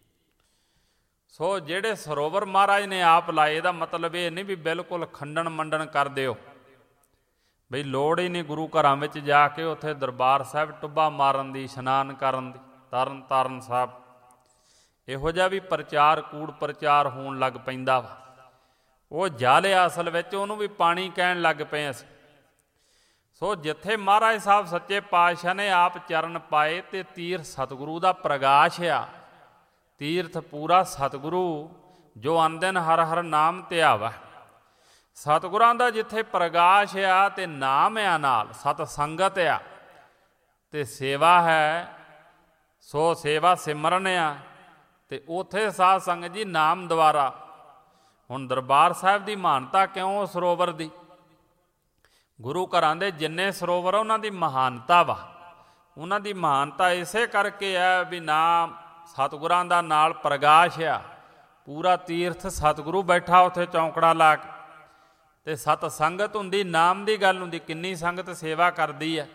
ਸੋ ਜਿਹੜੇ ਸਰੋਵਰ ਮਹਾਰਾਜ ਨੇ ਆਪ ਲਾਏ, ਇਹਦਾ ਮਤਲਬ ਇਹ ਨਹੀਂ ਵੀ ਬਿਲਕੁਲ ਖੰਡਨ ਮੰਡਨ ਕਰ ਦਿਓ, ਬਈ ਲੋੜ ਹੀ ਨਹੀਂ ਗੁਰੂ ਘਰਾਂ ਵਿੱਚ ਜਾ ਕੇ ਉੱਥੇ ਦਰਬਾਰ ਸਾਹਿਬ ਟੁੱਬਾ ਮਾਰਨ ਦੀ, ਇਸ਼ਨਾਨ ਕਰਨ ਦੀ, ਤਰਨ ਤਾਰਨ ਸਾਹਿਬ ਇਹੋ ਜਿਹਾ ਵੀ ਪ੍ਰਚਾਰ ਕੂੜ ਪ੍ਰਚਾਰ ਹੋਣ ਲੱਗ ਪੈਂਦਾ ਵਾ। ਉਹ ਜਾਲਿਆ ਅਸਲ ਵਿੱਚ ਉਹਨੂੰ ਵੀ ਪਾਣੀ ਕਹਿਣ ਲੱਗ ਪਏ ਅਸੀਂ। ਸੋ ਜਿੱਥੇ ਮਹਾਰਾਜ ਸਾਹਿਬ ਸੱਚੇ ਪਾਤਸ਼ਾਹ ਨੇ ਆਪ ਚਰਨ ਪਾਏ ਤੇ ਤੀਰਥ ਸਤਿਗੁਰੂ ਦਾ ਪ੍ਰਗਾਸ਼ ਆ। ਤੀਰਥ ਪੂਰਾ ਸਤਿਗੁਰੂ ਜੋ ਅਨਦਿਨ ਹਰ ਹਰ ਨਾਮ ਧਿਆਵਾ। ਸਤਿਗੁਰਾਂ ਦਾ ਜਿੱਥੇ ਪ੍ਰਗਾਸ਼ ਆ ਤੇ ਨਾਮ ਆ, ਨਾਲ ਸਤ ਸੰਗਤ ਆ ਤੇ ਸੇਵਾ ਹੈ, ਸੋ ਸੇਵਾ ਸਿਮਰਨ ਆ, ਤੇ ਉੱਥੇ ਸਾਧ ਸੰਗਤ ਜੀ ਨਾਮ ਦੁਆਰਾ। ਹੁਣ ਦਰਬਾਰ ਸਾਹਿਬ ਦੀ ਮਹਾਨਤਾ ਕਿਉਂ ਸਰੋਵਰ ਦੀ? ਗੁਰੂ ਘਰਾਂ ਦੇ ਜਿੰਨੇ ਸਰੋਵਰ ਉਹਨਾਂ ਦੀ ਮਹਾਨਤਾ ਵਾ। ਉਹਨਾਂ ਦੀ ਮਹਾਨਤਾ ਇਸੇ ਕਰਕੇ ਹੈ ਵੀ ਨਾਮ ਸਤਿਗੁਰਾਂ ਦਾ ਨਾਲ ਪ੍ਰਗਾਸ਼ ਆ। ਪੂਰਾ ਤੀਰਥ ਸਤਿਗੁਰੂ ਬੈਠਾ ਉੱਥੇ ਚੌਂਕੜਾ ਲਾ ਕੇ, ਅਤੇ ਸਤ ਸੰਗਤ ਹੁੰਦੀ, ਨਾਮ ਦੀ ਗੱਲ ਹੁੰਦੀ, ਕਿੰਨੀ ਸੰਗਤ ਸੇਵਾ ਕਰਦੀ ਹੈ।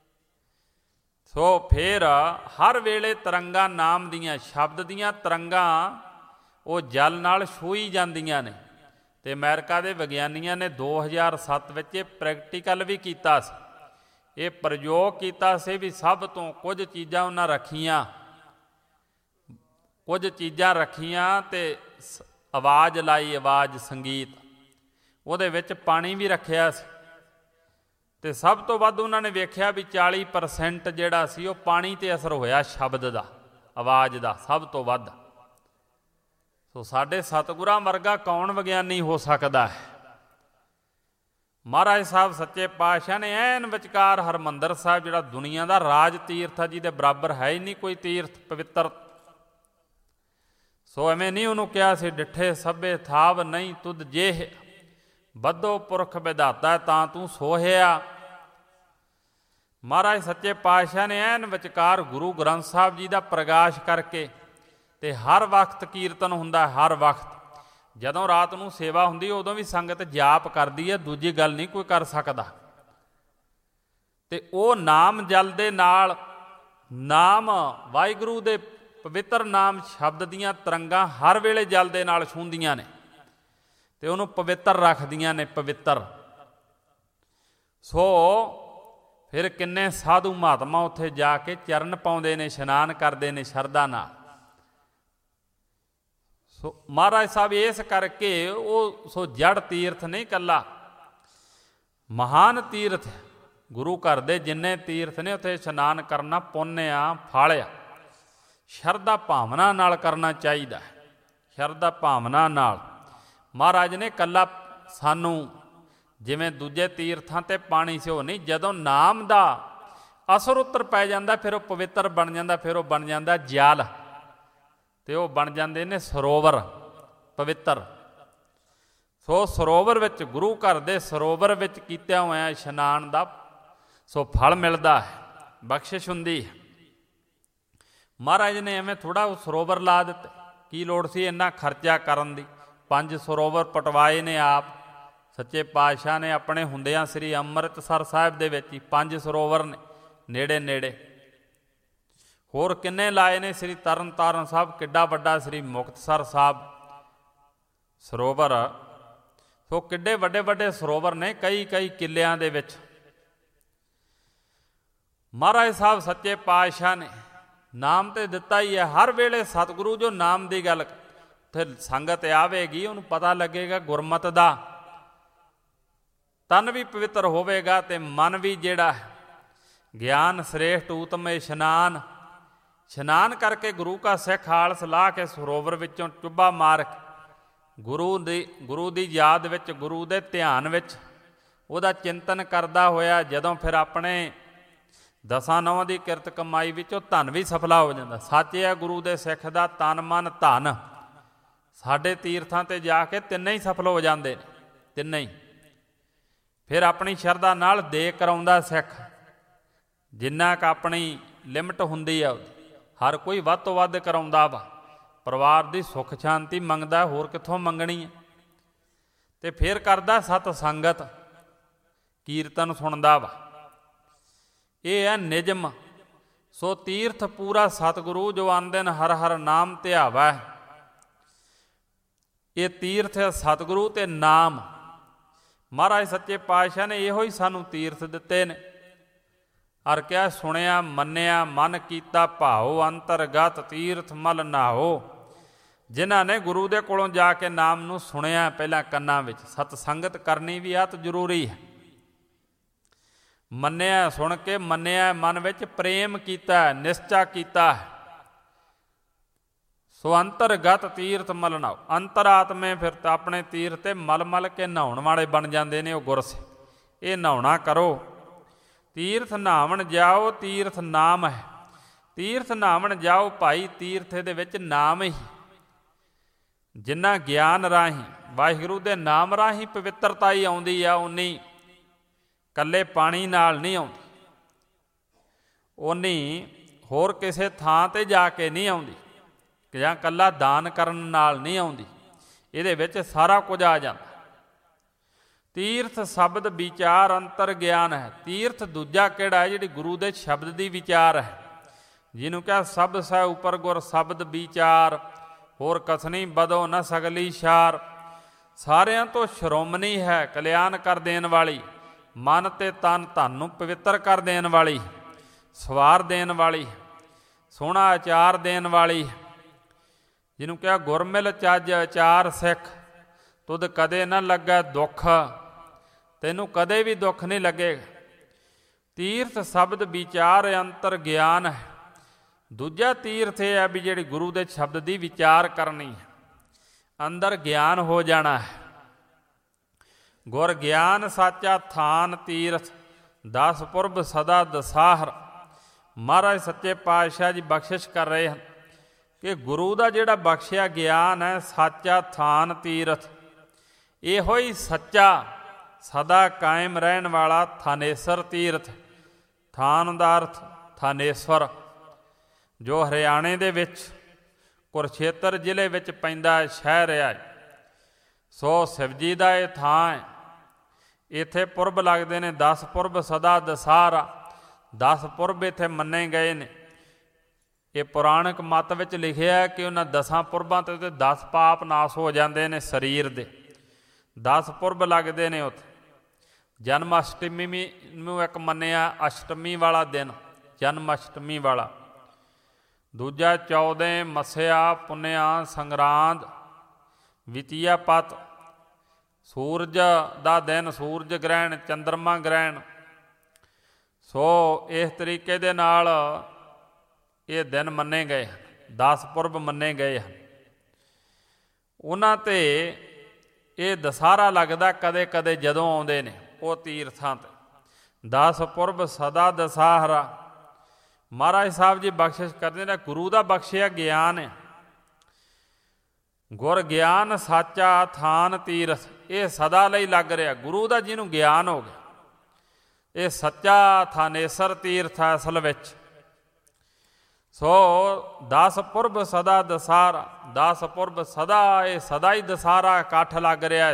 ਸੋ ਫਿਰ ਹਰ ਵੇਲੇ ਤਰੰਗਾਂ ਨਾਮ ਦੀਆਂ, ਸ਼ਬਦ ਦੀਆਂ ਤਰੰਗਾਂ ਉਹ ਜਲ ਨਾਲ ਛੂਹੀ ਜਾਂਦੀਆਂ ਨੇ। ਅਤੇ ਅਮਰੀਕਾ ਦੇ ਵਿਗਿਆਨੀਆਂ ਨੇ ਦੋ ਹਜ਼ਾਰ ਸੱਤ ਵਿੱਚ ਇਹ ਪ੍ਰੈਕਟੀਕਲ ਵੀ ਕੀਤਾ ਸੀ, ਇਹ ਪ੍ਰਯੋਗ ਕੀਤਾ ਸੀ ਵੀ ਸਭ ਤੋਂ ਕੁਝ ਚੀਜ਼ਾਂ ਉਹਨਾਂ ਰੱਖੀਆਂ, ਕੁਝ ਚੀਜ਼ਾਂ ਰੱਖੀਆਂ ਅਤੇ ਆਵਾਜ਼ ਲਾਈ, ਆਵਾਜ਼ ਸੰਗੀਤ, ਉਹਦੇ ਵਿੱਚ ਪਾਣੀ ਵੀ ਰੱਖਿਆ ਸੀ। ਅਤੇ ਸਭ ਤੋਂ ਵੱਧ ਉਹਨਾਂ ਨੇ ਵੇਖਿਆ ਵੀ ਚਾਲੀ ਪਰਸੈਂਟ ਜਿਹੜਾ ਸੀ ਉਹ ਪਾਣੀ 'ਤੇ ਅਸਰ ਹੋਇਆ, ਸ਼ਬਦ ਦਾ, ਆਵਾਜ਼ ਦਾ ਸਭ ਤੋਂ ਵੱਧ। ਸੋ ਸਾਡੇ ਸਤਿਗੁਰਾਂ ਵਰਗਾ ਕੌਣ ਵਿਗਿਆਨੀ ਹੋ ਸਕਦਾ ਹੈ? ਮਹਾਰਾਜ ਸਾਹਿਬ ਸੱਚੇ ਪਾਤਸ਼ਾਹ ਨੇ ਐਨ ਵਿਚਕਾਰ ਹਰਿਮੰਦਰ ਸਾਹਿਬ, ਜਿਹੜਾ ਦੁਨੀਆ ਦਾ ਰਾਜ ਤੀਰਥ ਆ, ਜਿਹਦੇ ਬਰਾਬਰ ਹੈ ਹੀ ਨਹੀਂ ਕੋਈ ਤੀਰਥ ਪਵਿੱਤਰ। ਸੋ ਐਵੇਂ ਨਹੀਂ ਉਹਨੂੰ ਕਿਹਾ ਸੀ ਡਿੱਠੇ ਸਭੇ ਥਾਵ ਨਹੀਂ ਤੁਧ ਜੇਹ, ਬੱਧੋ ਪੁਰਖ ਵਿਧਾਤਾ ਤਾਂ ਤੂੰ ਸੋਹਿਆ। ਮਹਾਰਾਜ ਸੱਚੇ ਪਾਤਸ਼ਾਹ ਨੇ ਐਨ ਵਿਚਕਾਰ ਗੁਰੂ ਗ੍ਰੰਥ ਸਾਹਿਬ ਜੀ ਦਾ ਪ੍ਰਗਾਸ਼ ਕਰਕੇ, ਅਤੇ ਹਰ ਵਕਤ ਕੀਰਤਨ ਹੁੰਦਾ, ਹਰ ਵਕਤ। ਜਦੋਂ ਰਾਤ ਨੂੰ ਸੇਵਾ ਹੁੰਦੀ ਉਦੋਂ ਵੀ ਸੰਗਤ ਜਾਪ ਕਰਦੀ ਹੈ, ਦੂਜੀ ਗੱਲ ਨਹੀਂ ਕੋਈ ਕਰ ਸਕਦਾ। ਅਤੇ ਉਹ ਨਾਮ ਜਲ ਦੇ ਨਾਲ, ਨਾਮ ਵਾਹਿਗੁਰੂ ਦੇ ਪਵਿੱਤਰ ਨਾਮ ਸ਼ਬਦ ਦੀਆਂ ਤਰੰਗਾਂ ਹਰ ਵੇਲੇ ਜਲ ਦੇ ਨਾਲ ਛੂੰਹਦੀਆਂ ਨੇ ਅਤੇ ਉਹਨੂੰ ਪਵਿੱਤਰ ਰੱਖਦੀਆਂ ਨੇ, ਪਵਿੱਤਰ। ਸੋ ਫਿਰ ਕਿੰਨੇ ਸਾਧੂ ਮਹਾਤਮਾ ਉੱਥੇ ਜਾ ਕੇ ਚਰਨ ਪਾਉਂਦੇ ਨੇ, ਇਸ਼ਨਾਨ ਕਰਦੇ ਨੇ ਸ਼ਰਧਾ ਨਾਲ। ਸੋ ਮਹਾਰਾਜ ਸਾਹਿਬ ਇਸ ਕਰਕੇ ਉਹ ਸੋ ਜੜ ਤੀਰਥ ਨਹੀਂ ਇਕੱਲਾ, ਮਹਾਨ ਤੀਰਥ। ਗੁਰੂ ਘਰ ਦੇ ਜਿੰਨੇ ਤੀਰਥ ਨੇ ਉੱਥੇ ਇਸ਼ਨਾਨ ਕਰਨਾ ਪੁੰਨ ਆ, ਫਲ ਆ। ਸ਼ਰਧਾ ਭਾਵਨਾ ਨਾਲ ਕਰਨਾ ਚਾਹੀਦਾ, ਸ਼ਰਧਾ ਭਾਵਨਾ ਨਾਲ। ਮਹਾਰਾਜ ਨੇ ਇਕੱਲਾ ਸਾਨੂੰ ਜਿਵੇਂ ਦੂਜੇ ਤੀਰਥਾਂ 'ਤੇ ਪਾਣੀ ਸੀ ਉਹ ਨਹੀਂ, ਜਦੋਂ ਨਾਮ ਦਾ ਅਸਰ ਉੱਤਰ ਪੈ ਜਾਂਦਾ ਫਿਰ ਉਹ ਪਵਿੱਤਰ ਬਣ ਜਾਂਦਾ, ਫਿਰ ਉਹ ਬਣ ਜਾਂਦਾ ਜਲ, ਅਤੇ ਉਹ ਬਣ ਜਾਂਦੇ ਨੇ ਸਰੋਵਰ ਪਵਿੱਤਰ। ਸੋ ਸਰੋਵਰ ਵਿੱਚ, ਗੁਰੂ ਘਰ ਦੇ ਸਰੋਵਰ ਵਿੱਚ ਕੀਤਿਆਂ ਹੋਇਆਂ ਇਸ਼ਨਾਨ ਦਾ ਸੋ ਫਲ ਮਿਲਦਾ ਹੈ, ਬਖਸ਼ਿਸ਼ ਹੁੰਦੀ ਹੈ। ਮਹਾਰਾਜ ਨੇ ਐਵੇਂ ਥੋੜ੍ਹਾ ਉਹ ਸਰੋਵਰ ਲਾ ਦਿੱਤੇ, ਕੀ ਲੋੜ ਸੀ ਇੰਨਾ ਖਰਚਾ ਕਰਨ ਦੀ? ਪੰਜ ਸਰੋਵਰ ਪਟਵਾਏ ਨੇ ਆਪ ਸੱਚੇ ਪਾਤਸ਼ਾਹ ਨੇ ਆਪਣੇ ਹੁੰਦਿਆਂ। ਸ੍ਰੀ ਅੰਮ੍ਰਿਤਸਰ ਸਾਹਿਬ ਦੇ ਵਿੱਚ ਹੀ ਪੰਜ ਸਰੋਵਰ ਨੇ ਨੇੜੇ ਨੇੜੇ, ਹੋਰ ਕਿੰਨੇ ਲਾਏ ਨੇ। ਸ੍ਰੀ ਤਰਨ ਤਾਰਨ ਸਾਹਿਬ ਕਿੱਡਾ ਵੱਡਾ, ਸ੍ਰੀ ਮੁਕਤਸਰ ਸਾਹਿਬ ਸਰੋਵਰ, ਸੋ ਕਿੱਡੇ ਵੱਡੇ ਵੱਡੇ ਸਰੋਵਰ ਨੇ, ਕਈ ਕਈ ਕਿੱਲਿਆਂ ਦੇ ਵਿੱਚ। ਮਹਾਰਾਜ ਸਾਹਿਬ ਸੱਚੇ ਪਾਤਸ਼ਾਹ ਨੇ ਨਾਮ ਤੇ ਦਿੱਤਾ ਹੀ ਹੈ। ਹਰ ਵੇਲੇ ਸਤਿਗੁਰੂ ਜੋ ਨਾਮ ਦੀ ਗੱਲ, ਉੱਥੇ ਸੰਗਤ ਆਵੇਗੀ, ਉਹਨੂੰ ਪਤਾ ਲੱਗੇਗਾ ਗੁਰਮਤਿ ਦਾ, ਤਨ ਵੀ ਪਵਿੱਤਰ ਹੋਵੇਗਾ ਅਤੇ ਮਨ ਵੀ ਜਿਹੜਾ ਗਿਆਨ ਸ੍ਰੇਸ਼ਟ ਊਤਮ ਇਸ਼ਨਾਨ, ਇਸ਼ਨਾਨ ਕਰਕੇ ਗੁਰੂ ਕਾ ਸਿੱਖ ਆਲਸ ਲਾਹ ਕੇ ਸਰੋਵਰ ਵਿੱਚੋਂ ਚੁੱਭਾ ਮਾਰ ਕੇ ਗੁਰੂ ਦੀ ਗੁਰੂ ਦੀ ਯਾਦ ਵਿੱਚ, ਗੁਰੂ ਦੇ ਧਿਆਨ ਵਿੱਚ ਉਹਦਾ ਚਿੰਤਨ ਕਰਦਾ ਹੋਇਆ ਜਦੋਂ ਫਿਰ ਆਪਣੇ ਦਸਾਂ ਨੌਂ ਦੀ ਕਿਰਤ ਕਮਾਈ ਵਿੱਚੋਂ ਧਨ ਵੀ ਸਫਲਾ ਹੋ ਜਾਂਦਾ। ਸੱਚ ਇਹ ਹੈ ਗੁਰੂ ਦੇ ਸਿੱਖ ਦਾ ਤਨ ਮਨ ਧਨ ਸਾਡੇ ਤੀਰਥਾਂ 'ਤੇ ਜਾ ਕੇ ਤਿੰਨੇ ਹੀ ਸਫਲ ਹੋ ਜਾਂਦੇ ਨੇ, ਤਿੰਨੇ ਹੀ। ਫਿਰ ਆਪਣੀ ਸ਼ਰਧਾ ਨਾਲ ਦੇ ਕਰਾਉਂਦਾ ਸਿੱਖ, ਜਿੰਨਾ ਕੁ ਆਪਣੀ ਲਿਮਟ ਹੁੰਦੀ ਆ ਉਹਦੀ, ਹਰ ਕੋਈ ਵੱਧ ਤੋਂ ਵੱਧ ਕਰਾਉਂਦਾ ਵਾ। ਪਰਿਵਾਰ ਦੀ ਸੁੱਖ ਸ਼ਾਂਤੀ ਮੰਗਦਾ, ਹੋਰ ਕਿੱਥੋਂ ਮੰਗਣੀ ਹੈ। ਅਤੇ ਫਿਰ ਕਰਦਾ ਸਤ ਸੰਗਤ, ਕੀਰਤਨ ਸੁਣਦਾ ਵਾ। ਇਹ ਹੈ ਨਿਯਮ। ਸੋ ਤੀਰਥ ਪੂਰਾ ਸਤਿਗੁਰੂ ਜੋ ਅਨਦਿਨ ਹਰ ਹਰ ਨਾਮ ਧਿਆਵੈ। ਇਹ ਤੀਰਥ ਸਤਿਗੁਰੂ ਅਤੇ ਨਾਮ। ਮਹਾਰਾਜ ਸੱਚੇ ਪਾਤਸ਼ਾਹ ਨੇ ਇਹੋ ਹੀ ਸਾਨੂੰ ਤੀਰਥ ਦਿੱਤੇ ਨੇ। ਅਰ ਕਿਆ ਸੁਣਿਆ ਮੰਨਿਆ ਮਨ ਕੀਤਾ ਭਾਓ, ਅੰਤਰਗਤ ਤੀਰਥ ਮਲ ਨਹਾਓ। ਜਿਨ੍ਹਾਂ ਨੇ ਗੁਰੂ ਦੇ ਕੋਲੋਂ ਜਾ ਕੇ ਨਾਮ ਨੂੰ ਸੁਣਿਆ ਪਹਿਲਾਂ ਕੰਨਾਂ ਵਿੱਚ, ਸਤ ਸੰਗਤ ਕਰਨੀ ਵੀ ਅਤ ਜ਼ਰੂਰੀ ਹੈ। ਮੰਨਿਆ, ਸੁਣ ਕੇ ਮੰਨਿਆ, ਮਨ ਵਿੱਚ ਪ੍ਰੇਮ ਕੀਤਾ, ਨਿਸ਼ਚਾ ਕੀਤਾ। ਸੋ ਅੰਤਰਗਤ ਤੀਰਥ ਮਲ ਨਹਾਓ। ਅੰਤਰਾਤਮੇ ਫਿਰ ਤਾਂ ਆਪਣੇ ਤੀਰਥ 'ਤੇ ਮਲ ਮਲ ਕੇ ਨਹਾਉਣ ਵਾਲੇ ਬਣ ਜਾਂਦੇ ਨੇ ਉਹ ਗੁਰਸਿੱਖ। ਇਹ ਨਹਾਉਣਾ ਕਰੋ। ਤੀਰਥ ਨਹਾਵਣ ਜਾਓ, ਤੀਰਥ ਨਾਮ ਹੈ। ਤੀਰਥ ਨਹਾਵਣ ਜਾਓ ਭਾਈ, ਤੀਰਥ ਦੇ ਵਿੱਚ ਨਾਮ ਹੀ। ਜਿੰਨਾ ਗਿਆਨ ਰਾਹੀਂ, ਵਾਹਿਗੁਰੂ ਦੇ ਨਾਮ ਰਾਹੀਂ ਪਵਿੱਤਰਤਾ ਹੀ ਆਉਂਦੀ ਆ, ਉਨੀ ਇਕੱਲੇ ਪਾਣੀ ਨਾਲ ਨਹੀਂ ਆਉਂਦੀ, ਉਨੀ ਹੋਰ ਕਿਸੇ ਥਾਂ 'ਤੇ ਜਾ ਕੇ ਨਹੀਂ ਆਉਂਦੀ, ਜਾਂ ਇਕੱਲਾ ਦਾਨ ਕਰਨ ਨਾਲ ਨਹੀਂ ਆਉਂਦੀ। ਇਹਦੇ ਵਿੱਚ ਸਾਰਾ ਕੁਝ ਆ ਜਾਂਦਾ। ਤੀਰਥ ਸ਼ਬਦ ਵਿਚਾਰ ਅੰਤਰ ਗਿਆਨ ਹੈ। ਤੀਰਥ ਦੂਜਾ ਕਿਹੜਾ ਹੈ? ਜਿਹੜੀ ਗੁਰੂ ਦੇ ਸ਼ਬਦ ਦੀ ਵਿਚਾਰ ਹੈ, ਜਿਹਨੂੰ ਕਿਹਾ ਸਭ ਸੈ ਉਪਰ ਗੁਰ ਸ਼ਬਦ ਵਿਚਾਰ, ਹੋਰ ਕਸਨੀ ਬਦੋ ਨ ਸਗਲੀ ਸ਼ਾਰ। ਸਾਰਿਆਂ ਤੋਂ ਸ਼੍ਰੋਮਣੀ ਹੈ, ਕਲਿਆਣ ਕਰ ਦੇਣ ਵਾਲੀ, ਮਨ ਅਤੇ ਤਨ ਧਨ ਨੂੰ ਪਵਿੱਤਰ ਕਰ ਦੇਣ ਵਾਲੀ, ਸਵਾਰ ਦੇਣ ਵਾਲੀ, ਸੋਹਣਾ ਆਚਾਰ ਦੇਣ ਵਾਲੀ, ਜਿਹਨੂੰ ਕਿਹਾ ਗੁਰਮਿਲ ਚੱਜ ਆਚਾਰ ਸਿੱਖ, ਤੁਧ ਕਦੇ ਨਾ ਲੱਗਾ ਦੁੱਖ। ਤੈਨੂੰ ਕਦੇ ਵੀ ਦੁੱਖ ਨਹੀਂ ਲੱਗੇਗਾ। ਤੀਰਥ ਸ਼ਬਦ ਵਿਚਾਰ ਅੰਤਰ ਗਿਆਨ ਹੈ। ਦੂਜਾ ਤੀਰਥ ਇਹ ਹੈ ਵੀ ਜਿਹੜੀ ਗੁਰੂ ਦੇ ਸ਼ਬਦ ਦੀ ਵਿਚਾਰ ਕਰਨੀ ਹੈ, ਅੰਦਰ ਗਿਆਨ ਹੋ ਜਾਣਾ ਹੈ। ਗੁਰ ਗਿਆਨ ਸਾਚਾ ਥਾਨ ਤੀਰਥ, ਦਸ ਪੁਰਬ ਸਦਾ ਦਸਾਹਰ। ਮਹਾਰਾਜ ਸੱਚੇ ਪਾਤਸ਼ਾਹ ਜੀ ਬਖਸ਼ਿਸ਼ ਕਰ ਰਹੇ ਹਨ ਕਿ ਗੁਰੂ ਦਾ ਜਿਹੜਾ ਬਖਸ਼ਿਆ ਗਿਆਨ ਹੈ, ਸਾਚਾ ਥਾਨ ਤੀਰਥ, ਇਹੋ ਹੀ ਸੱਚਾ ਸਦਾ ਕਾਇਮ ਰਹਿਣ ਵਾਲਾ ਥਾਨੇਸਰ ਤੀਰਥ। ਥਾਨ ਦਾ ਅਰਥ ਥਾਨੇਸਵਰ, ਜੋ ਹਰਿਆਣੇ ਦੇ ਵਿੱਚ ਕੁਰੂਕਸ਼ੇਤਰ ਜ਼ਿਲ੍ਹੇ ਵਿੱਚ ਪੈਂਦਾ ਸ਼ਹਿਰ ਹੈ। ਸੋ ਸ਼ਿਵਜੀ ਦਾ ਇਹ ਥਾਂ ਹੈ। ਇੱਥੇ ਪੁਰਬ ਲੱਗਦੇ ਨੇ, ਦਸ ਪੁਰਬ ਸਦਾ ਦਸਾਹਰਾ। ਦਸ ਪੁਰਬ ਇੱਥੇ ਮੰਨੇ ਗਏ ਨੇ। ਇਹ ਪੁਰਾਣਕ ਮੱਤ ਵਿੱਚ ਲਿਖਿਆ ਕਿ ਉਹਨਾਂ ਦਸਾਂ ਪੁਰਬਾਂ 'ਤੇ ਤੇ ਦਸ ਪਾਪ ਨਾਸ ਹੋ ਜਾਂਦੇ ਨੇ ਸਰੀਰ ਦੇ। ਦਸ ਪੁਰਬ ਲੱਗਦੇ ਨੇ ਉੱਥੇ। ਜਨਮ ਅਸ਼ਟਮੀ ਨੂੰ ਇੱਕ ਮੰਨਿਆ, ਅਸ਼ਟਮੀ ਵਾਲਾ ਦਿਨ, ਜਨਮ ਅਸ਼ਟਮੀ ਵਾਲਾ। ਦੂਜਾ ਚੌਦੇ ਮੱਸਿਆ ਪੁੰਨਿਆ ਸੰਗਰਾਂਦ, ਵਿਤੀਆ ਪਤ, ਸੂਰਜ ਦਾ ਦਿਨ, ਸੂਰਜ ਗ੍ਰਹਿਣ, ਚੰਦਰਮਾ ਗ੍ਰਹਿਣ। ਸੋ ਇਸ ਤਰੀਕੇ ਦੇ ਨਾਲ ਇਹ ਦਿਨ ਮੰਨੇ ਗਏ ਹਨ, ਦਸ ਪੁਰਬ ਮੰਨੇ ਗਏ ਹਨ। ਉਹਨਾਂ 'ਤੇ ਇਹ ਦਸਹਿਰਾ ਲੱਗਦਾ ਕਦੇ ਕਦੇ ਜਦੋਂ ਆਉਂਦੇ ਨੇ ਉਹ ਤੀਰਥਾਂ 'ਤੇ। ਦਸ ਪੁਰਬ ਸਦਾ ਦਸਾਹਰਾ। ਮਹਾਰਾਜ ਸਾਹਿਬ ਜੀ ਬਖਸ਼ਿਸ਼ ਕਰਦੇ ਨੇ, ਗੁਰੂ ਦਾ ਬਖਸ਼ਿਆ ਗਿਆਨ ਹੈ। ਗੁਰ ਗਿਆਨ ਸਾਚਾ ਥਾਨ ਤੀਰਥ, ਇਹ ਸਦਾ ਲਈ ਲੱਗ ਰਿਹਾ। ਗੁਰੂ ਦਾ ਜਿਹਨੂੰ ਗਿਆਨ ਹੋ ਗਿਆ, ਇਹ ਸੱਚਾ ਥਾਨੇਸਰ ਤੀਰਥ ਹੈ ਅਸਲ ਵਿੱਚ। ਸੋ ਦਸ ਪੁਰਬ ਸਦਾ ਦਸਾਹਰਾ, ਦਸ ਪੁਰਬ ਸਦਾ, ਇਹ ਸਦਾ ਹੀ ਦਸਾਹਰਾ ਇਕੱਠ ਲੱਗ ਰਿਹਾ।